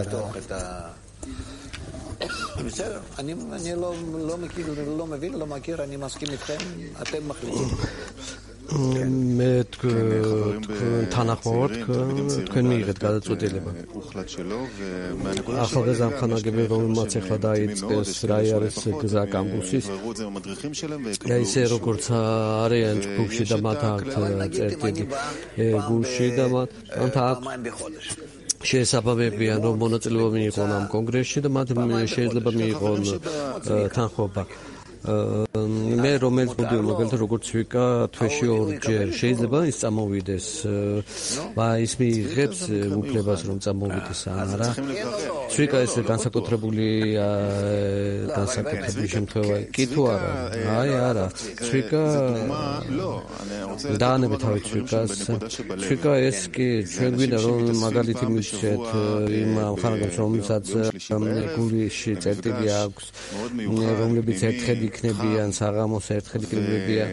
בסדר, אני לא לא מכיר, לא מבין, לא מכיר, אני מסכים איתכם, אתם מחליטים. მე თანახმოვართ თქვენ მიიღეთ გადაწყვეტილება. ახალგაზრდა ამხანაგები რომელმაც ახლა დაიწყეს რა არის გზა კამპუსის და ისე როგორც არიან ჯგუფში და მათ აქვთ წერტილი გულში და მათ აქვთ შესაბამებიან რომ მონაწილეობა მიიღონ ამ კონგრესში და მათ შეიძლება მიიღონ თანხმობა მე რომელიც მოდიო მაგალითად როგორც ვიკა თვეში ორჯერ შეიძლება ის წამოვიდეს და ის მიიღებს უფლებას რომ წამოვიდეს არა ვიკა ეს განსაკუთრებული განსაკუთრებული შემთხვევა კი თუ არა აი არა ვიკა დაანებეთ თავის ვიკას ვიკა ეს კი ჩვენ გვინდა რომ მაგალითი მივცეთ იმ ხანაგებს რომელსაც გულიში წერტილი აქვს რომლებიც ერთხელ იქნებიან საღამოს ერთხელ იქნებიან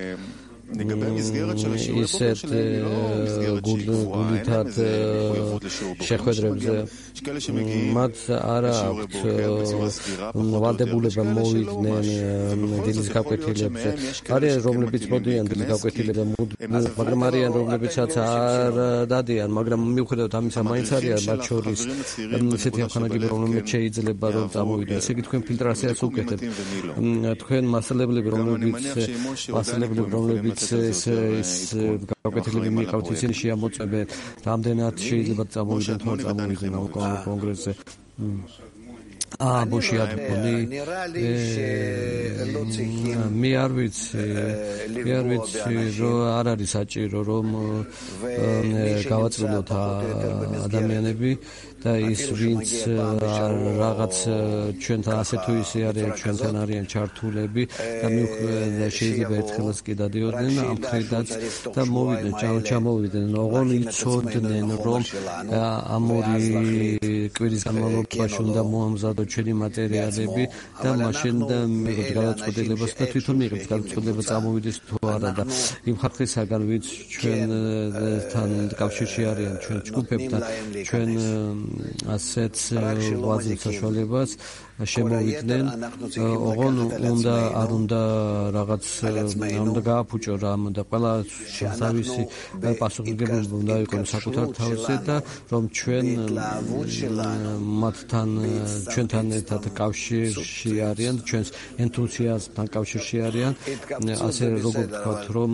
ისეთ გულითად შეხვედრებზე მათ არა აქვთ ვალდებულება მოვიდნენ დილის გაკვეთილებზე არიან რომლებიც მოდიან დილის გაკვეთილებზე მაგრამ არიან რომლებიცაც არ დადიან მაგრამ მიუხედავად ამისა მაინც არიან მათ შორის ისეთი ამხანაგები რომლებიც შეიძლება რომ წამოვიდნენ ესე იგი თქვენ ფილტრაციას უკეთებთ თქვენ მასალებლები რომლებიც მასალებლები რომლებიც ეს ის გაკვეთილები მიყავთ ისინი შეამოწმებენ რამდენად შეიძლება წამოვიდნენ თუ არ წამოვიდნენ ამ კონგრესზე აა ბოში ადმონი მე არ ვიცი მე არ ვიცი რომ არ არის საჭირო რომ გავაწვდოთ ადამიანები და ის ვინც რაღაც ჩვენთან ასე თუ ისე არიან ჩვენთან არიან ჩართულები და მიუხედავად შეიძლება ერთხელაც კი დადიოდნენ ამ ხედაც და მოვიდნენ ჩამოვიდნენ ოღონ იცოდნენ რომ ამ ორი კვირის განმავლობაში უნდა მოამზადოთ ჩვენი მატერიალები და მაშინ და მიიღეთ გადაწყვეტილებას და თვითონ მიიღეთ გადაწყვეტილება წამოვიდეს თუ არა და იმ ხალხისაგან ვინც ჩვენთან კავშირში არიან ჩვენ ჯგუფებთან ჩვენ ასეთ ვაზის საშუალებას შემოვიდნენ ოღონ უნდა არ უნდა რაღაც უნდა გააფუჭო რამ და ყველა თავისი პასუხისმგებლობა უნდა იყოს საკუთარ თავზე და რომ ჩვენ მათთან ჩვენთან ერთად კავშირში არიან ჩვენს ენთუზიაზმთან კავშირში არიან ასე როგორ ვთქვათ რომ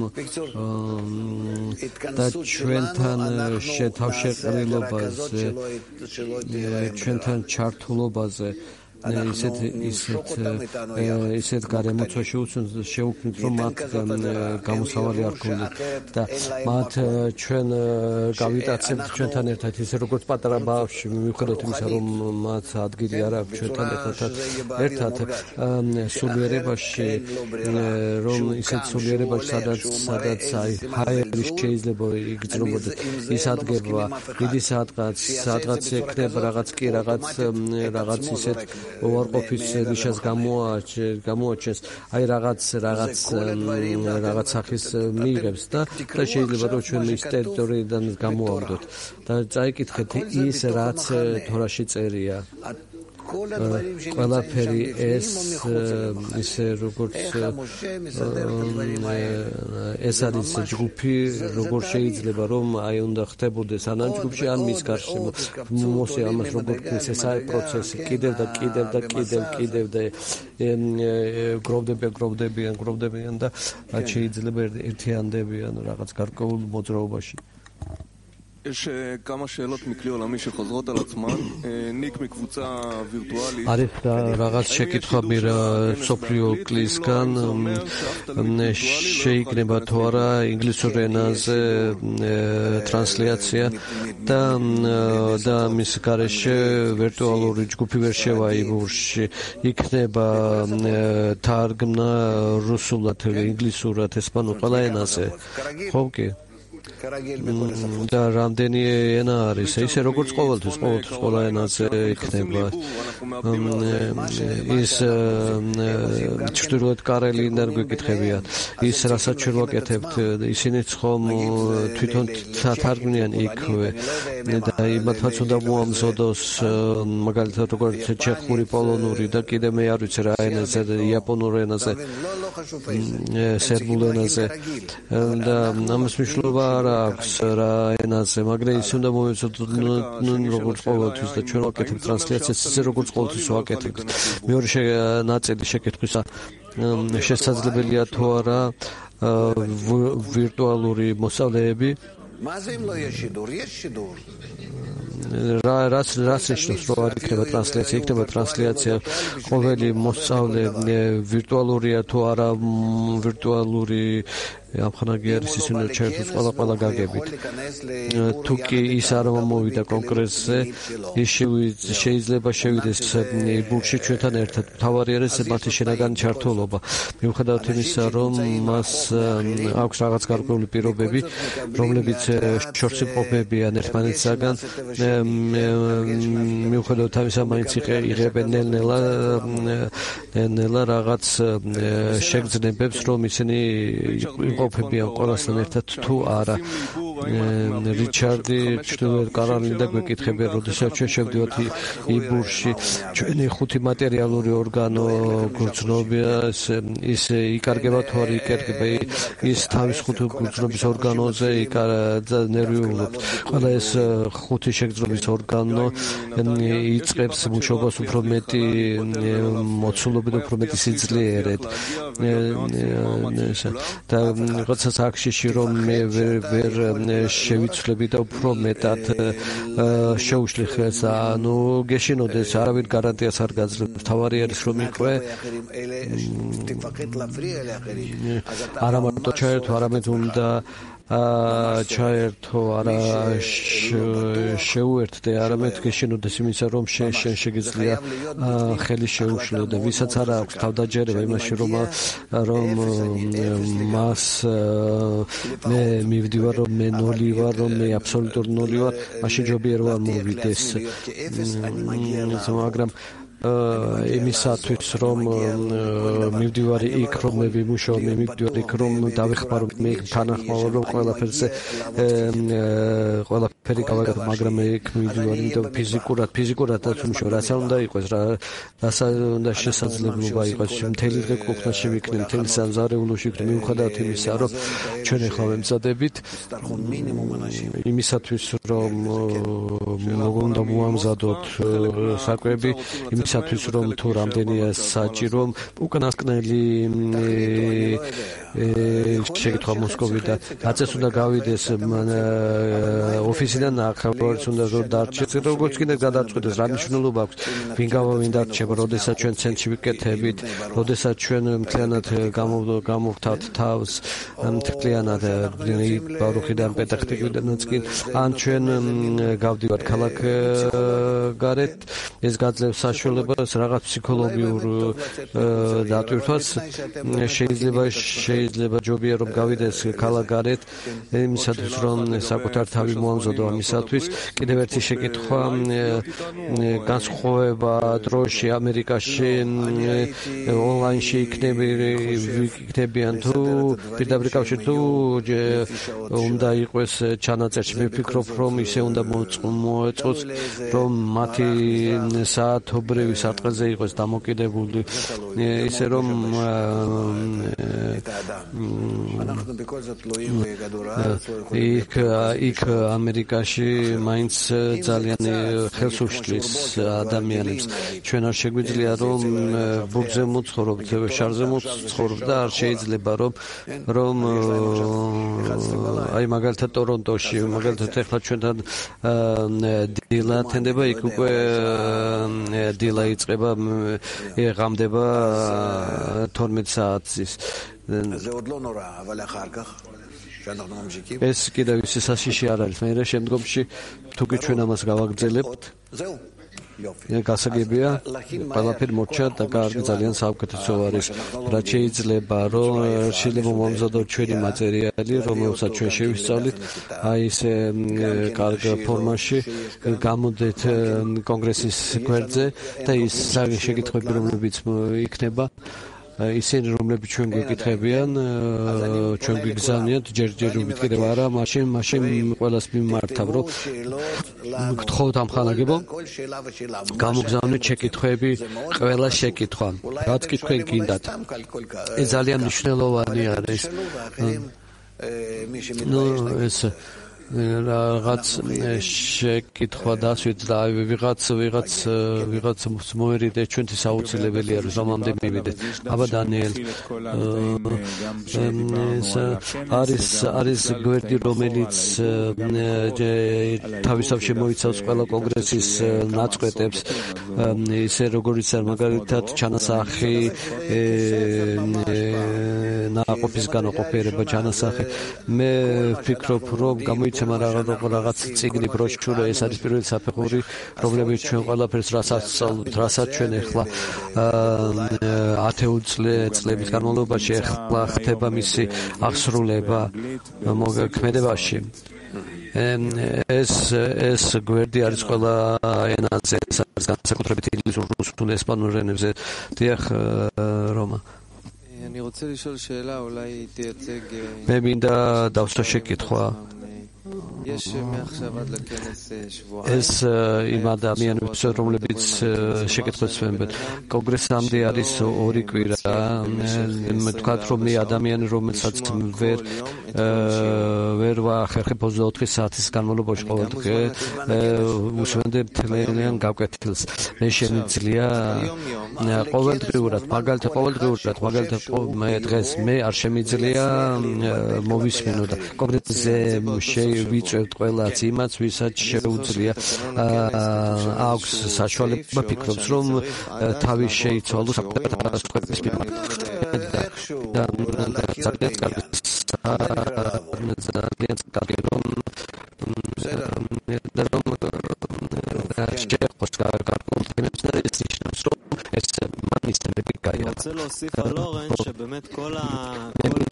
და ჩვენთან თავშეყრილობაზე ჩვენთან ჩართულობაზე ისეთ ისეთ ისეთ გარემოცვა შეუქმნით რომ მათ გამოსავალი არ ქონდეთ და მათ ჩვენ გავიტაცებთ ჩვენთან ერთად ისე როგორც პატარა ბავშვი მიუხედავად იმისა რომ მათ ადგილი არ აქვს ჩვენთან ერთად ერთად სულიერებაში რომ ისეთ სულიერებაში სადაც სადაც აი ჰაერი შეიძლება იგრძნობოდეს ის ადგება დიდი სადღაც სადღაც ექნება რაღაც კი რაღაც რაღაც ისეთ უარყოფის ნიშას გამოაჩენს აი რაღაც რაღაც რაღაც სახის მიიღებს და და შეიძლება რომ ჩვენ ის ტერიტორიიდან გამოვამდოთ და წაიკითხეთ ის რაც თორაში წერია ყველაფერი ეს ისე როგორც ეს არის ჯგუფი როგორ შეიძლება რომ აი უნდა ხდებოდეს ან ჯგუფში ან მის გარშემო მოსე ამას როგორ ქნის ეს აი პროცესი კიდევ და კიდევ და კიდევ კიდევ და გროვდებიან გროვდებიან გროვდებიან და შეიძლება ერთიანდებიან რაღაც გარკვეულ მოძრაობაში יש כמה שאלות מכלי עולמי שחוזרות על עצמן. ניק מקבוצה וירטואלית. არის რაღაც შეკითხვა სოფლიო კლისგან შეიკნება თუ არა ინგლისურ ენაზე ტრანსლაცია და და მის გარეშე ვირტუალური ჯგუფი ვერ შევა იბურში იქნება თარგმნა რუსულად, ინგლისურად, ესპანურ ყველა ენაზე. ხო კი და რამდენი ენა არის ისე როგორც ყოველთვის ყოველთვის ყველა ენაზე იქნება ის ჩრდილოეთ კარელიდან გვეკითხებიან ის რასაც ჩვენ ვაკეთებთ ისინიც ხომ თვითონ თარგმნიან იქვე და იმათაც უნდა მოამზოდოს მაგალითად როგორც ჩეხური პოლონური და კიდე მე არ ვიცი რა ენაზე იაპონურ ენაზე სერბულ ენაზე და ამას მნიშვნელობა არ აქვს რა ენაზე, მაგრამ ის უნდა მოეწოდონ როგორც ყოველთვის და ჩვენ ვაკეთებთ ტრანსლაციას ისე როგორც ყოველთვის ვაკეთებთ. მეორე ნაწილი შეკითხვისა შესაძლებელია თუ არა ვირტუალური მოსწავლეები რა რაც რაც ნიშნავს რომ არ იქნება ტრანსლაცია, იქნება ტრანსლაცია ყოველი მოსწავლე ვირტუალურია თუ არა ვირტუალური ამხანაგი არის ის უნდა ჩაერთოს ყველა ყველა გაგებით თუ კი ის არ მომოვიდა კონკრეტზე ის შეიძლება შევიდეს ბურში ჩვენთან ერთად თავარი არის მათი შინაგანი ჩართულობა მიუხედავად იმისა რომ მას აქვს რაღაც გარკვეული პირობები რომლებიც შორს იმყოფებიან ერთმანეთსაგან მიუხედავად ამისა მაინც იღებენ ნელ-ნელა ნელა რაღაც შეგრძნებებს რომ ისინი ყოფებიან ყველასთან ერთად თუ არა რიჩარდი ჩრდილოეთ კაროლინიდან გვეკითხებიან როდესაც ჩვენ შევდივართ იბურში ჩვენი ხუთი მატერიალური ორგანო გრძნობია ის იკარგება თუ არ იკარგება ის თავის ხუთი გრძნობის ორგანოზე ნერვიულობს ყველა ეს ხუთი შეგრძნობის ორგანო იწყებს მუშაობას უფრო მეტი მოცულობით უფრო მეტი სიძლიერით და რაღაცა საქშიში რომ მე ვერ შევიცვლები და უფრო მეტად შეუშლი ხელს ანუ გეშინოდეს არავინ გარანტიას არ გაძლევს თავარი არის რომ იყვე არა მარტო ჩაერთო არამედ უნდა ჩაერთო არა შეუერთდე არამედ გეშინოდეს იმისა რომ შენ შენ შეგიძლია ხელი შეუშლო და ვისაც არ აქვს თავდაჯერება იმაში რომ რომ მას მე მივდივარ რომ მე ნოლი ვარ რომ მე აბსოლუტურ ნოლი ვარ მაშინ ჯობია რომ არ მოვიდეს მაგრამ იმისათვის რომ მივდივარი იქ რომ მე ვიმუშაო მე მივდივარი იქ რომ დავეხმარო მე თანახმაო რომ ყველაფერზე ყველაფერი გავაკეთო მაგრამ მე იქ მივდივარი იმიტომ ფიზიკურად ფიზიკურადაც ვიმუშაო რაც არ უნდა იყოს რა რაც უნდა შესაძლებლობა იყოს მთელი დღე კუხნაში ვიქნე მთელი სამზარეულოში ვიქნე მიუხედავად იმისა რომ ჩვენ ახლა ვემზადებით იმისათვის რომ მოგონდა მოამზადოთ საკვები იმისათვის რომ თუ რამდენია საჭირო უკანასკნელი შეკითხვა მოსკოვიდან რაცაც უნდა გავიდეს ოფისიდან ახალგაზრდებს უნდა დარჩეს როგორც კიდე გადაწყვეტეს რა მნიშვნელობა აქვს ვინ გავავინ დარჩება როდესაც ჩვენ ცენტრში ვიკეთებით როდესაც ჩვენ მთლიანად გამოვთავთ თავს მთლიანად ბარუხიდან პეტახტიკვიდანაც კი ან ჩვენ გავდივართ ქალაქ გარეთ ეს გაძლევს საშუალებას რაღაც ფსიქოლოგიურ დატვირთვას შეიძლება შეიძლება ჯობია რომ გავიდეს ქალაქ გარეთ იმისათვის რომ საკუთარ თავი მოამზადო ამისათვის კიდევ ერთი შეკითხვა განსხვავება დროში ამერიკაში ონლაინში იქნებიან თუ პირდაპირ კავშირში თუ უნდა იყოს ჩანაწერში მე ვფიქრობ რომ ისე უნდა მოეწყოს რომ მათი საათობრივი სარტყელზე იყოს დამოკიდებული ისე რომ იქ იქ ამერიკაში მაინც ძალიან ხელს უშლის ადამიანებს ჩვენ არ შეგვიძლია რომ ბურგზე მოცხოვრობთ შარზე მოცხოვრობთ და არ შეიძლება რომ რომ აი მაგალითად ტორონტოში მაგალითად ახლა ჩვენთან დილა თენდება იქ უკვე დილა იწყება ღამდება თორმეტ საათის ეს კიდევ ისე საშიში არ არის მე შემდგომში თუ კი ჩვენ ამას გავაგრძელებთ გასაგებია ყველაფერი მორჩა და კარგი ძალიან საუკეთესო არის რაც შეიძლება რომ შეიძლება მომზადოთ ჩვენი მატერიალი რომელსაც ჩვენ შევისწავლით აი ესე კარგ ფორმაში გამოდეთ კონგრესის გვერდზე და ის შეკითხვები რომლებიც იქნება ისინი რომლებიც ჩვენ გეკითხებიან ჩვენ გიგზავნიათ ჯერჯერობით კიდევ არა მაშინ მაშინ ყველას მიმართავ რომ გთხოვთ ამხანაგებო გამოგზავნეთ შეკითხვები ყველა შეკითხვა რაც კი თქვენ გინდათ ეს ძალიან მნიშვნელოვანი არის ნუ ეს რაღაც შეკითხვა დასვით და ვიღაც ვიღაც ვიღაც მოერიდე ჩვენთვის აუცილებელია რომ ზომამდე მივიდეთ აბა დანიელ არის არის გვერდი რომელიც თავისთავად მოიცავს ყველა კონგრესის ნაწყვეტებს ისე როგორიც არ მაგალითად ჩანასახი ნაყოფის განაყოფიერება ჩანასახი მე ვფიქრობ რომ გამოიცა რაღაც წიგნი ბროშურა ეს არის პირველი საფეხური რომლებიც ჩვენ ყველაფერს რასაც რასაც ჩვენ ახლა ათეულ წლების განმავლობაში ახლა ხდება მისი აღსრულება მოქმედებაში ეს ეს გვერდი არის ყველა ენაზე ეს არის განსაკუთრებით ინგლისურ რუსულ ესპანურ ენებზე დიახ რომა אני רוצה לשאול שאלה אולי תייצג მე მინდა დავსვა შეკითხვა יש מעכשיו עד לכנס שבועיים ეს იმ ადამიანებს რომლებიც შეკითხვებს ვემბეთ კონგრესამდე არის ორი კვირა თქვათ რომ მე ადამიანი რომელსაც ვერ ვერ ვახერხებ ოცდაოთხი საათის განმავლობაში ყოველდღე უსვენდე მთლიან გავკვეთილს მე შემიძლია ყოველდღიურად მაგალითად ყოველდღიურად მაგალითად მე დღეს მე არ შემიძლია მოვისმინო და კონკრეტზე ვიწევთ ყველაც იმაც ვისაც შეუძლია აქვს საშუალება ფიქრობს რომ თავი შეიცვალოს საკუთარ მიმართ და ძალიან კარგი ძალიან კარგი რომ אני רוצה להוסיף על אורן שבאמת כל השיעורים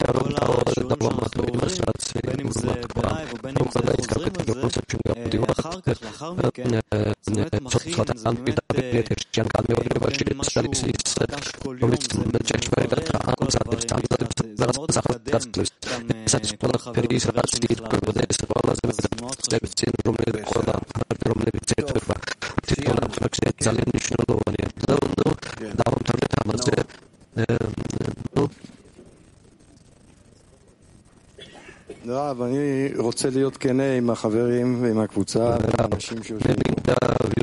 שאנחנו בין אם זה בלייב או בין אם זה חוזרים לזה אחר כך, לאחר מכן זה באמת מכין, זה באמת არის ის რომელიც ჭეშმარიტად ამზადებს ამზადებს რაღაც სახელმწიფოს ეს ყველაფერი ის რაც ითქვება ეს ყველაზე მეტად წინ რომელიც ყველა რომლებიც ერთვება თვითონ ძალიან მნიშვნელოვანია და ნუ დავამთავრეთ ამაზე ნუ לא, אבל אני רוצה להיות כנה עם החברים ועם הקבוצה והאנשים שיושבים פה.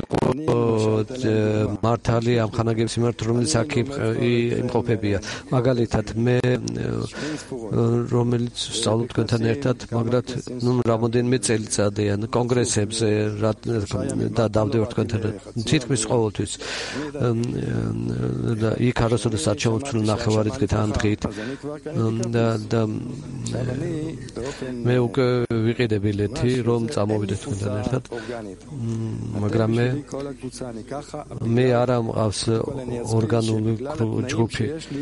მართალი ამ ხანაგებს იმართ რომელიც აქ იმყოფებია მაგალითად მე რომელიც სწავლობ თქვენთან ერთად მაგრად ნუ რამოდენიმე წელიწადია კონგრესებზე და დავდევარ თქვენთან თითქმის ყოველთვის და იქ არასოდეს არ ჩამოვწვი ნახევარი დღით ან დღით და მე უკვე ვიყიდე ბილეთი რომ წამოვიდე თქვენთან ერთად მაგრამ მე მე არ ამყავს ორგანული ჯგუფი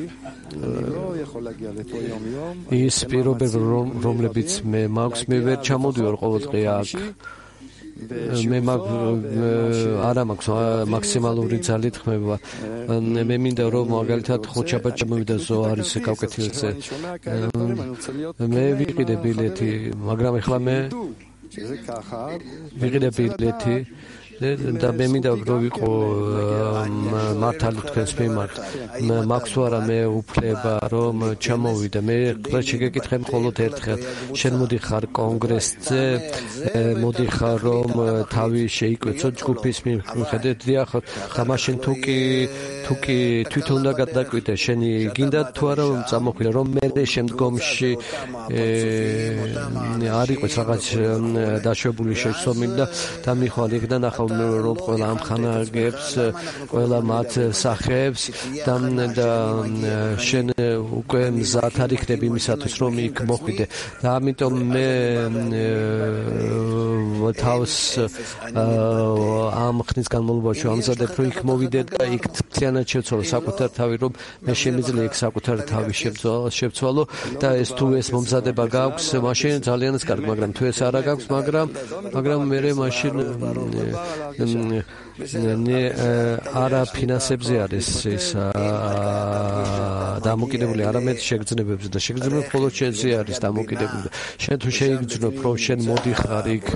ის პირობები რომლებიც მე მაქვს მე ვერ ჩამოდივარ ყოველდღე აქ მე არ მაქვს მაქსიმალური ძალით ხმება მე მინდა რომ მაგალითად ხოჩაბა ჩამოვიდა ზოარის კავკეთილზე მე ვიყიდე ბილეთი მაგრამ ეხლა მე ვიყიდე ბილეთი და მე მინდა რომ ვიყო მართალი თქვენს მიმართ მაქვს ვარა მე უფლება რომ ჩამოვიდე მე ყველა შეგეკითხე მხოლოდ ერთხელ შენ მოდიხარ კონგრესზე მოდიხარ რომ თავი შეიკვეცო ჯგუფის მიხედვით დიახ ხა მაშინ თუ კი თუ კი თვითონ უნდა გადაკვიდე შენი გინდა თუ არა წამოხვიდე რომ მე შემდგომში არ იყოს რაღაც დაშვებული შეცდომით და დამიხვალ იქიდან ახლა რომ ყველა ამ ხანაგებს ყველა მათ სახეებს და შენ უკვე მზად არ იქნები იმისათვის რომ იქ მოხვიდე და ამიტომ მე თავს ამ ხნის განმავლობაში ამზადებ რომ იქ მოვიდე და იქ მთლიანად შევცვალო საკუთარ თავი რომ მე შემიძლია იქ საკუთარ თავი შევცვალო და ეს თუ ეს მომზადება გაქვს მაშინ ძალიანაც კარგი მაგრამ თუ ეს არა გაქვს მაგრამ მაგრამ მე მაშინ ნე არა ფინანსებზე არის ეს დამოკიდებული არამედ შეგრძნებებზე და შეგრძნებები მხოლოდ შენზე არის დამოკიდებული შენ თუ შეიგრძნობ რომ შენ მოდიხარ იქ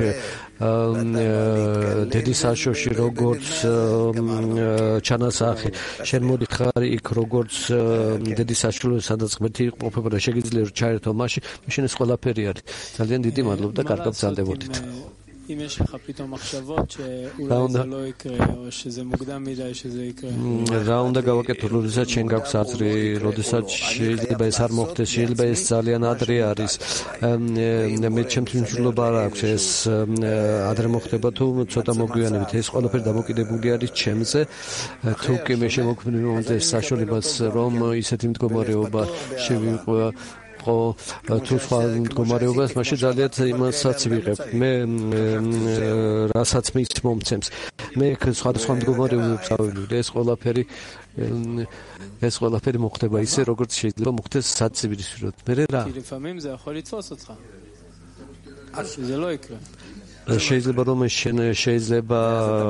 დედის საშოში როგორც ჩანასახი შენ მოდიხარ იქ როგორც დედის საშოში სადაც ღმერთი იყოფება და შეგიძლია რომ ჩაერთო მაშინ მაშინ ეს ყველაფერი არის ძალიან დიდი მადლობა და კარგად გრძელდებოდით אם יש לך פתאום מחשבות שאולי זה לא יקרה או שזה מוקדם מדי שזה יקרה. რა უნდა გავაკეთო, როდესაც შენ გაქვს აზრი, როდესაც შეიძლება ეს არ მოხდეს, შეიძლება ეს ძალიან ადრე არის. მე ჩემთვის მნიშვნელობა არ აქვს ეს ადრე მოხდება თუ ცოტა მოგვიანებით. ეს ყველაფერი დამოკიდებული არის ჩემზე. თუ კი მე შემოქმნილი რომ ეს საშუალებას რომ ისეთი მდგომარეობა შევიყვე ხო თუ სხვა მდგომარეობას მაშინ ძალიან იმასაც ვიღებ მე რასაც მის მომცემს მე სხვადასხვა მდგომარეობებს ავიღებ ეს ყველაფერი ეს ყველაფერი მოხდება ისე როგორც შეიძლება მოხდეს საცივისფროდ მე რა לפעמים זה יכול לתפוס אותך שזה לא יקרה შეიძლება რომ შეიძლება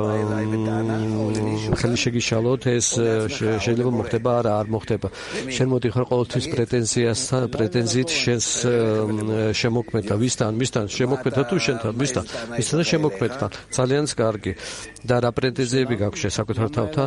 ხელი შეგიშალოთ ეს შეიძლება მოხდება არა არ მოხდება შენ მოდიხარ ყოველთვის პრეტენზიასთან პრეტენზიით შენს შემოქმედა ვისთან ვისთან შემოქმედა თუ შენთან ვისთან ვისთან შემოქმედთან ძალიან კარგი და რა პრეტენზიები გაქვს შენ საკუთარ თავთან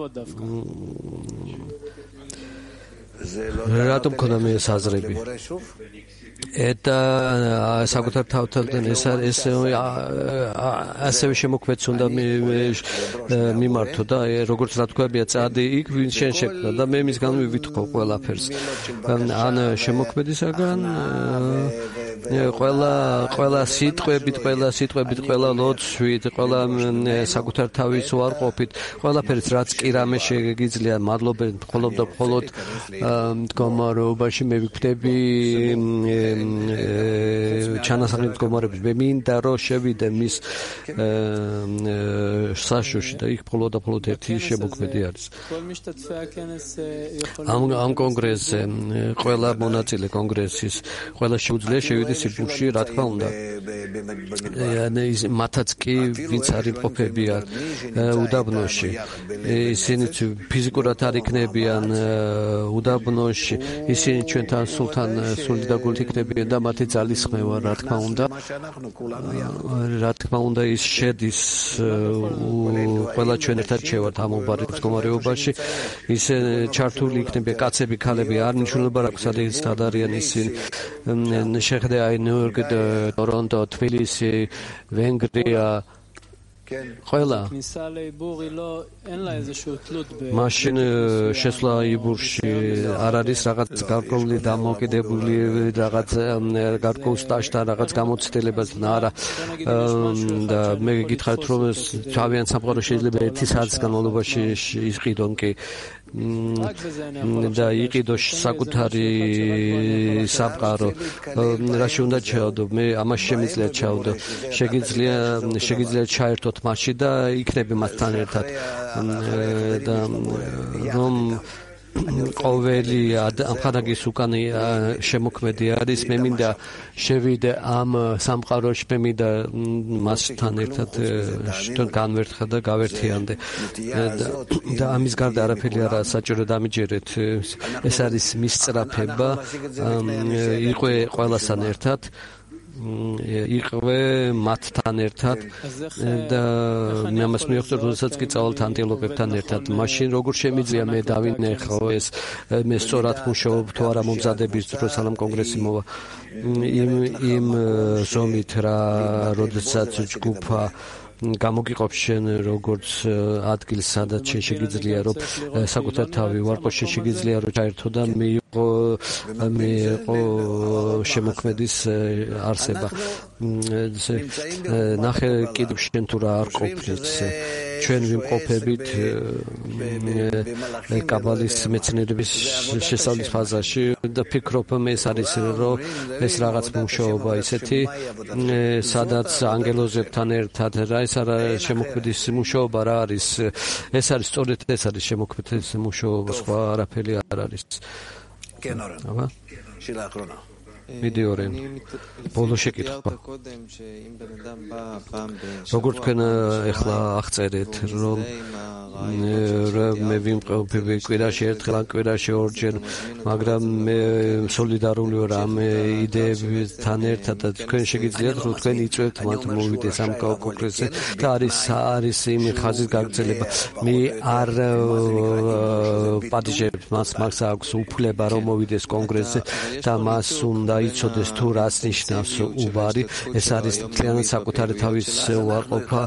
რატომ ქონა მე ეს აზრები eta საკუთარ თავთან ეს ეს ასევე შემოქმედს უნდა მიმართო და როგორც რა თქვებია წადი იქ ვინ შენ შექმნა და მე მისგან ვითხოვ ყველაფერს ან შემოქმედისაგან ყველა ყველა სიტყვებით ყველა სიტყვებით ყველა ლოცვით ყველა საკუთარ თავის უარყოფით ყველაფერს რაც კი რამე შეგიძლია მადლობენ მხოლოდ და მხოლოდ მდგომარეობაში მე ვიკვდები ჩანასახი მდგომარეობის მე მინდა რომ შევიდე მის საშოში და იქ მხოლოდ და მხოლოდ ერთი შემოქმედი არის ამ ამ კონგრესზე ყველა მონაწილე კონგრესის ყველა შეუძლია შევიდეს სიბრში რა თქმა უნდა ის მათაც კი ვინც არ იმყოფებიან უდაბნოში ისინი ფიზიკურად არ იქნებიან უდაბნოში ისინი ჩვენთან სულთან სული და გულით იქნებიან და მათი ძალისხმევა რა თქმა უნდა რა თქმა უნდა ის შედის ყველა ჩვენ ერთად შევართ ამ უბარ მდგომარეობაში ისე ჩართული იქნებიან კაცები ქალები არ მნიშვნელობა აქვს სადაც არიან ისინი შეხედე აი ნიუ-იორკი ტორონტო თბილისი ვენგრია ყველა მაშინ შესვლა იბურში არ არის რაღაც გარკვეული დამოკიდებული რაღაც გარკვეულ სტაჟთან რაღაც გამოცდილებასთან არა და მე გითხარით რომ თავიანთ სამყარო შეიძლება ერთი საათის განმავლობაში იყიდონ კი და იყიდოს საკუთარი სამყარო რაში უნდა ჩავდო მე ამას შემიძლია ჩავდო შეგიძლია შეგიძლია ჩაერთოთ მასში და იქნები მასთან ერთად და რომ ყოველი ამხანაგის უკანი შემოქმედი არის მე მინდა შევიდე ამ სამყაროში მე მინდა მასთან ერთად განვერთხა და გავერთიანდე და ამის გარდა არაფერი არა საჭირო დამიჯერეთ ეს არის მისწრაფება იყვე ყველასთან ერთად იყვე მათთან ერთად და მე ამას მივხვდი როდესაც კი წავალთ ანტილოპებთან ერთად მაშინ როგორ შემიძლია მე დავინახო ეს მე სწორად მუშაობ თუ არა მომზადების დროს სალამ კონგრესი მოვა იმ იმ ზომით რა როდესაც ჯგუფა გამოგიყოფ შენ როგორც ადგილს სადაც შეგიძლია რომ საკუთარ თავი ვარყოში შეგიძლია რომ ჩაერთო და მიიღო მიიღო შემოქმედის არსება ნახე კიდევ შენ თუ რა არ ყოფნის ჩვენ ვიმყოფებით კაბალის მეცნიერების შესწავლის ფაზაში და ფიქრობ ეს არის რომ ეს რაღაც მუშაობა ისეთი სადაც ანგელოზებთან ერთად რა ეს არა შემოქმედის მუშაობა რა არის ეს არის სწორედ ეს არის შემოქმედის მუშაობა სხვა არაფერი არ არის აბა მიდიორენ ბოლო შეკითხვა როგორ თქვენ ახლა აღწერეთ რომ მე ვიმყოფები კვირაში ერთხელ ან კვირაში ორჯერ მაგრამ მე სოლიდარული ვარ ამ იდეებთან ერთად და თქვენ შეგიძლიათ რომ თქვენ იწვევთ მათ მოვიდეს ამ კონკრეტზე და არის არის იმ ხაზის გაგრძელება მე არ პატიჟებს მას მას აქვს უფლება რომ მოვიდეს კონგრესზე და მას უნდა იცოდეს თუ რას ნიშნავს უბარი ეს არის მთლიანად საკუთარი თავის უარყოფა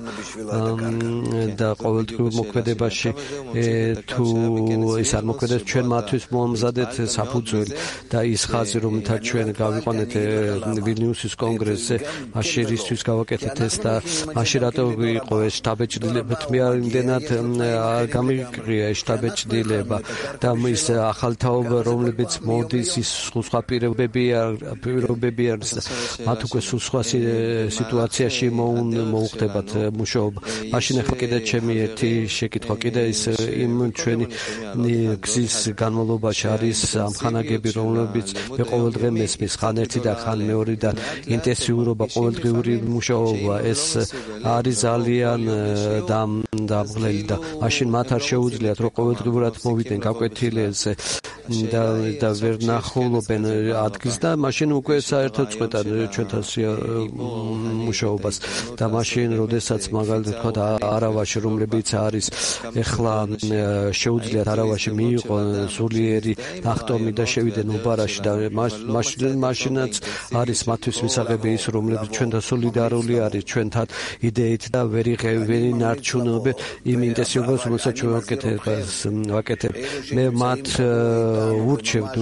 და ყოველდღიურ მოქმედებაში თუ ის არ მოქმედებს ჩვენ მათთვის მომზადეთ საფუძველი და ის ხაზი რომელთა ჩვენ გავიყვანეთ ვილნიუსის კონგრესზე მაშინ რისთვის გავაკეთეთ ეს და მაშინ რატო იყო ეს შტაბეჭდილება მე არ იმდენად გამიგყრია ეს შტაბეჭდილება და ის ახალ თაობა რომლებიც მოდის ის სხვა პირობები პირობები არის და მათ უკვე სხვა სიტუაციაში მოუხდებათ მუშაობა მაშინ ახლა კიდე ჩემი ერთი შეკითხვა კიდე ის იმ ჩვენი გზის განმავლობაში არის ამხანაგები რომლებიც მე ყოველდღე მესმის ხან ერთი და ხან მეორე და ინტენსიურობა ყოველდღიური მუშაობა ეს არის ძალიან დამღლელი და მაშინ მათ არ შეუძლიათ რომ ყოველდღიურად მოვიდნენ გაკვეთილებზე და და ვერ ნახულობენ ადგილს და მაშინ უკვე საერთოდ წყვეტან ჩვენთან მუშაობას და მაშინ როდესაც მაგალითად თქვა არავაში რომლებიც არის ეხლა შეუძლიათ არავაში მიიღონ სულიერი ნახტომი და შევიდნენ უბარაში და მაშინ მაშინაც არის მათთვის მისაღები ის რომლებიც ჩვენთან სოლიდარული არის ჩვენთან იდეით და ვერი ვერი ნარჩუნებენ იმ ინტენსივობას რომელსაც ჩვენ ვაკეთებ მე მათ ურჩევთ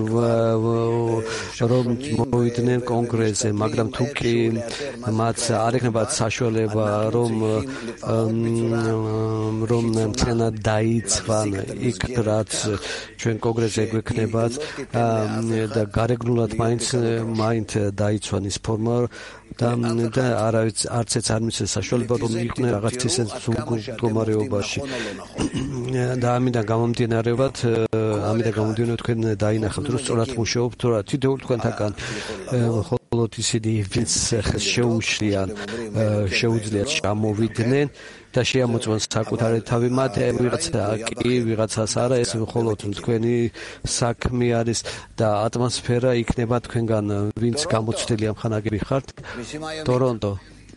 რომ მოვიდნენ კონგრესზე მაგრამ თუ კი მათ არ ექნებათ საშუალება რომ რომ მთლიანად დაიცვან იქ რაც ჩვენ კონგრესზე გვექნებათ და გარეგნულად მაინც მაინც დაიცვან ის ფორმა და და არავის არც ეს არ მისცეს საშუალება რომ იყვნენ რაღაც ისეთ მდგომარეობაში და ამიდან გამომდინარეობად ამიდან გამომდინარეობად თქვენ დაინახავთ რომ სწორად მუშაობთ თორა თითოეულ თქვენთაგან მხოლოდ ისინი, ვინც შეუშლიან, შეუძლიათ ჩამოვიდნენ და შეამოწმონ საკუთარი თავი მათ, ვიღაცა კი, ვიღაცას არა, ეს მხოლოდ თქვენი საქმე არის და ატმოსფერო იქნება თქვენგან, ვინც გამოცდილი ამ ხანაგები ხართ. Toronto.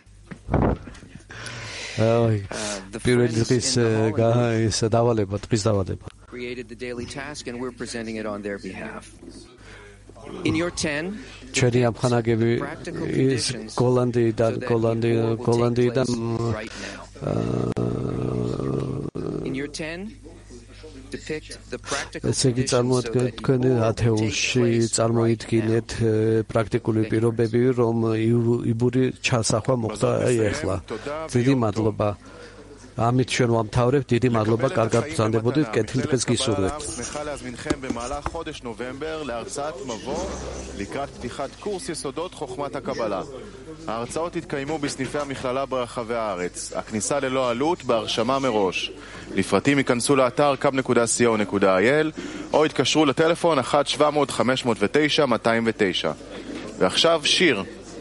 პირველი დღის ის დავალება, დღის დავალება. Created the daily task and we're presenting it on their behalf. In your ten, ჩვენი ამ ხანაგები ის გოლანდიიდან, გოლანდიიდან, გოლანდიიდან In your ten, depict the practical ესე იგი წარმოადგენთ თქვენი ათეულში წარმოიდგინეთ პრაქტიკული პირობები, რომ იბური ჩასახვა მოხდა აი ახლა. დიდი მადლობა. ამით ჩვენ ვამთავრებთ. დიდი מადლობა, კარგად ბრძანდებოდით, კეთილ დღეს გისურვებთ. שמחה להזמינכם במהלך חודש נובמבר להרצאת מבוא לקראת פתיחת קורס יסודות חוכמת הקבלה. ההרצאות יתקיימו בסניפי המכללה ברחבי הארץ. הכניסה ללא עלות בהרשמה מראש. לפרטים ייכנסו לאתר קו נקודה סי או נקודה איי אל או יתקשרו לטלפון אחת שבע מאות חמש מאות ותשע מאתיים ותשע. ועכשיו שיר.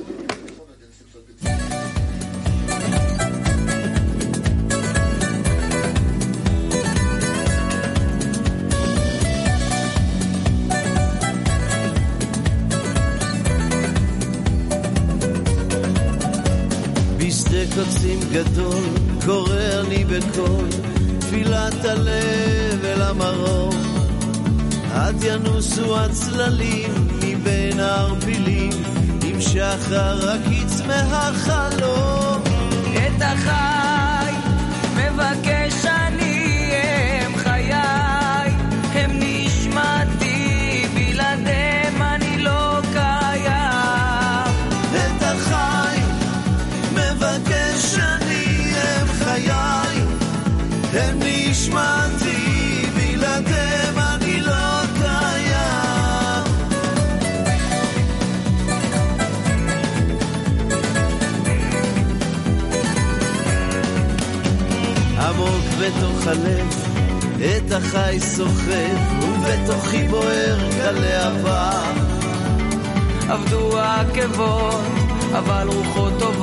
קוצים גדול, קורא אני בקול, תפילת הלב אל המרום. עד ינוסו הצללים מבין הערפילים, עם שחר הקיץ מהחלום. את החי מבקש אני, הם חיי, הם נשמתי, בלעדיהם אני לא קיים. את החי מבקש אני, הם חיי, הם נשמתי, בלעדיהם אני לא קיים. עמוק בתוך הלב את החי סוחב, ובתוכי בוער כלהבה. עבדו העקבות אבל רוחות טובות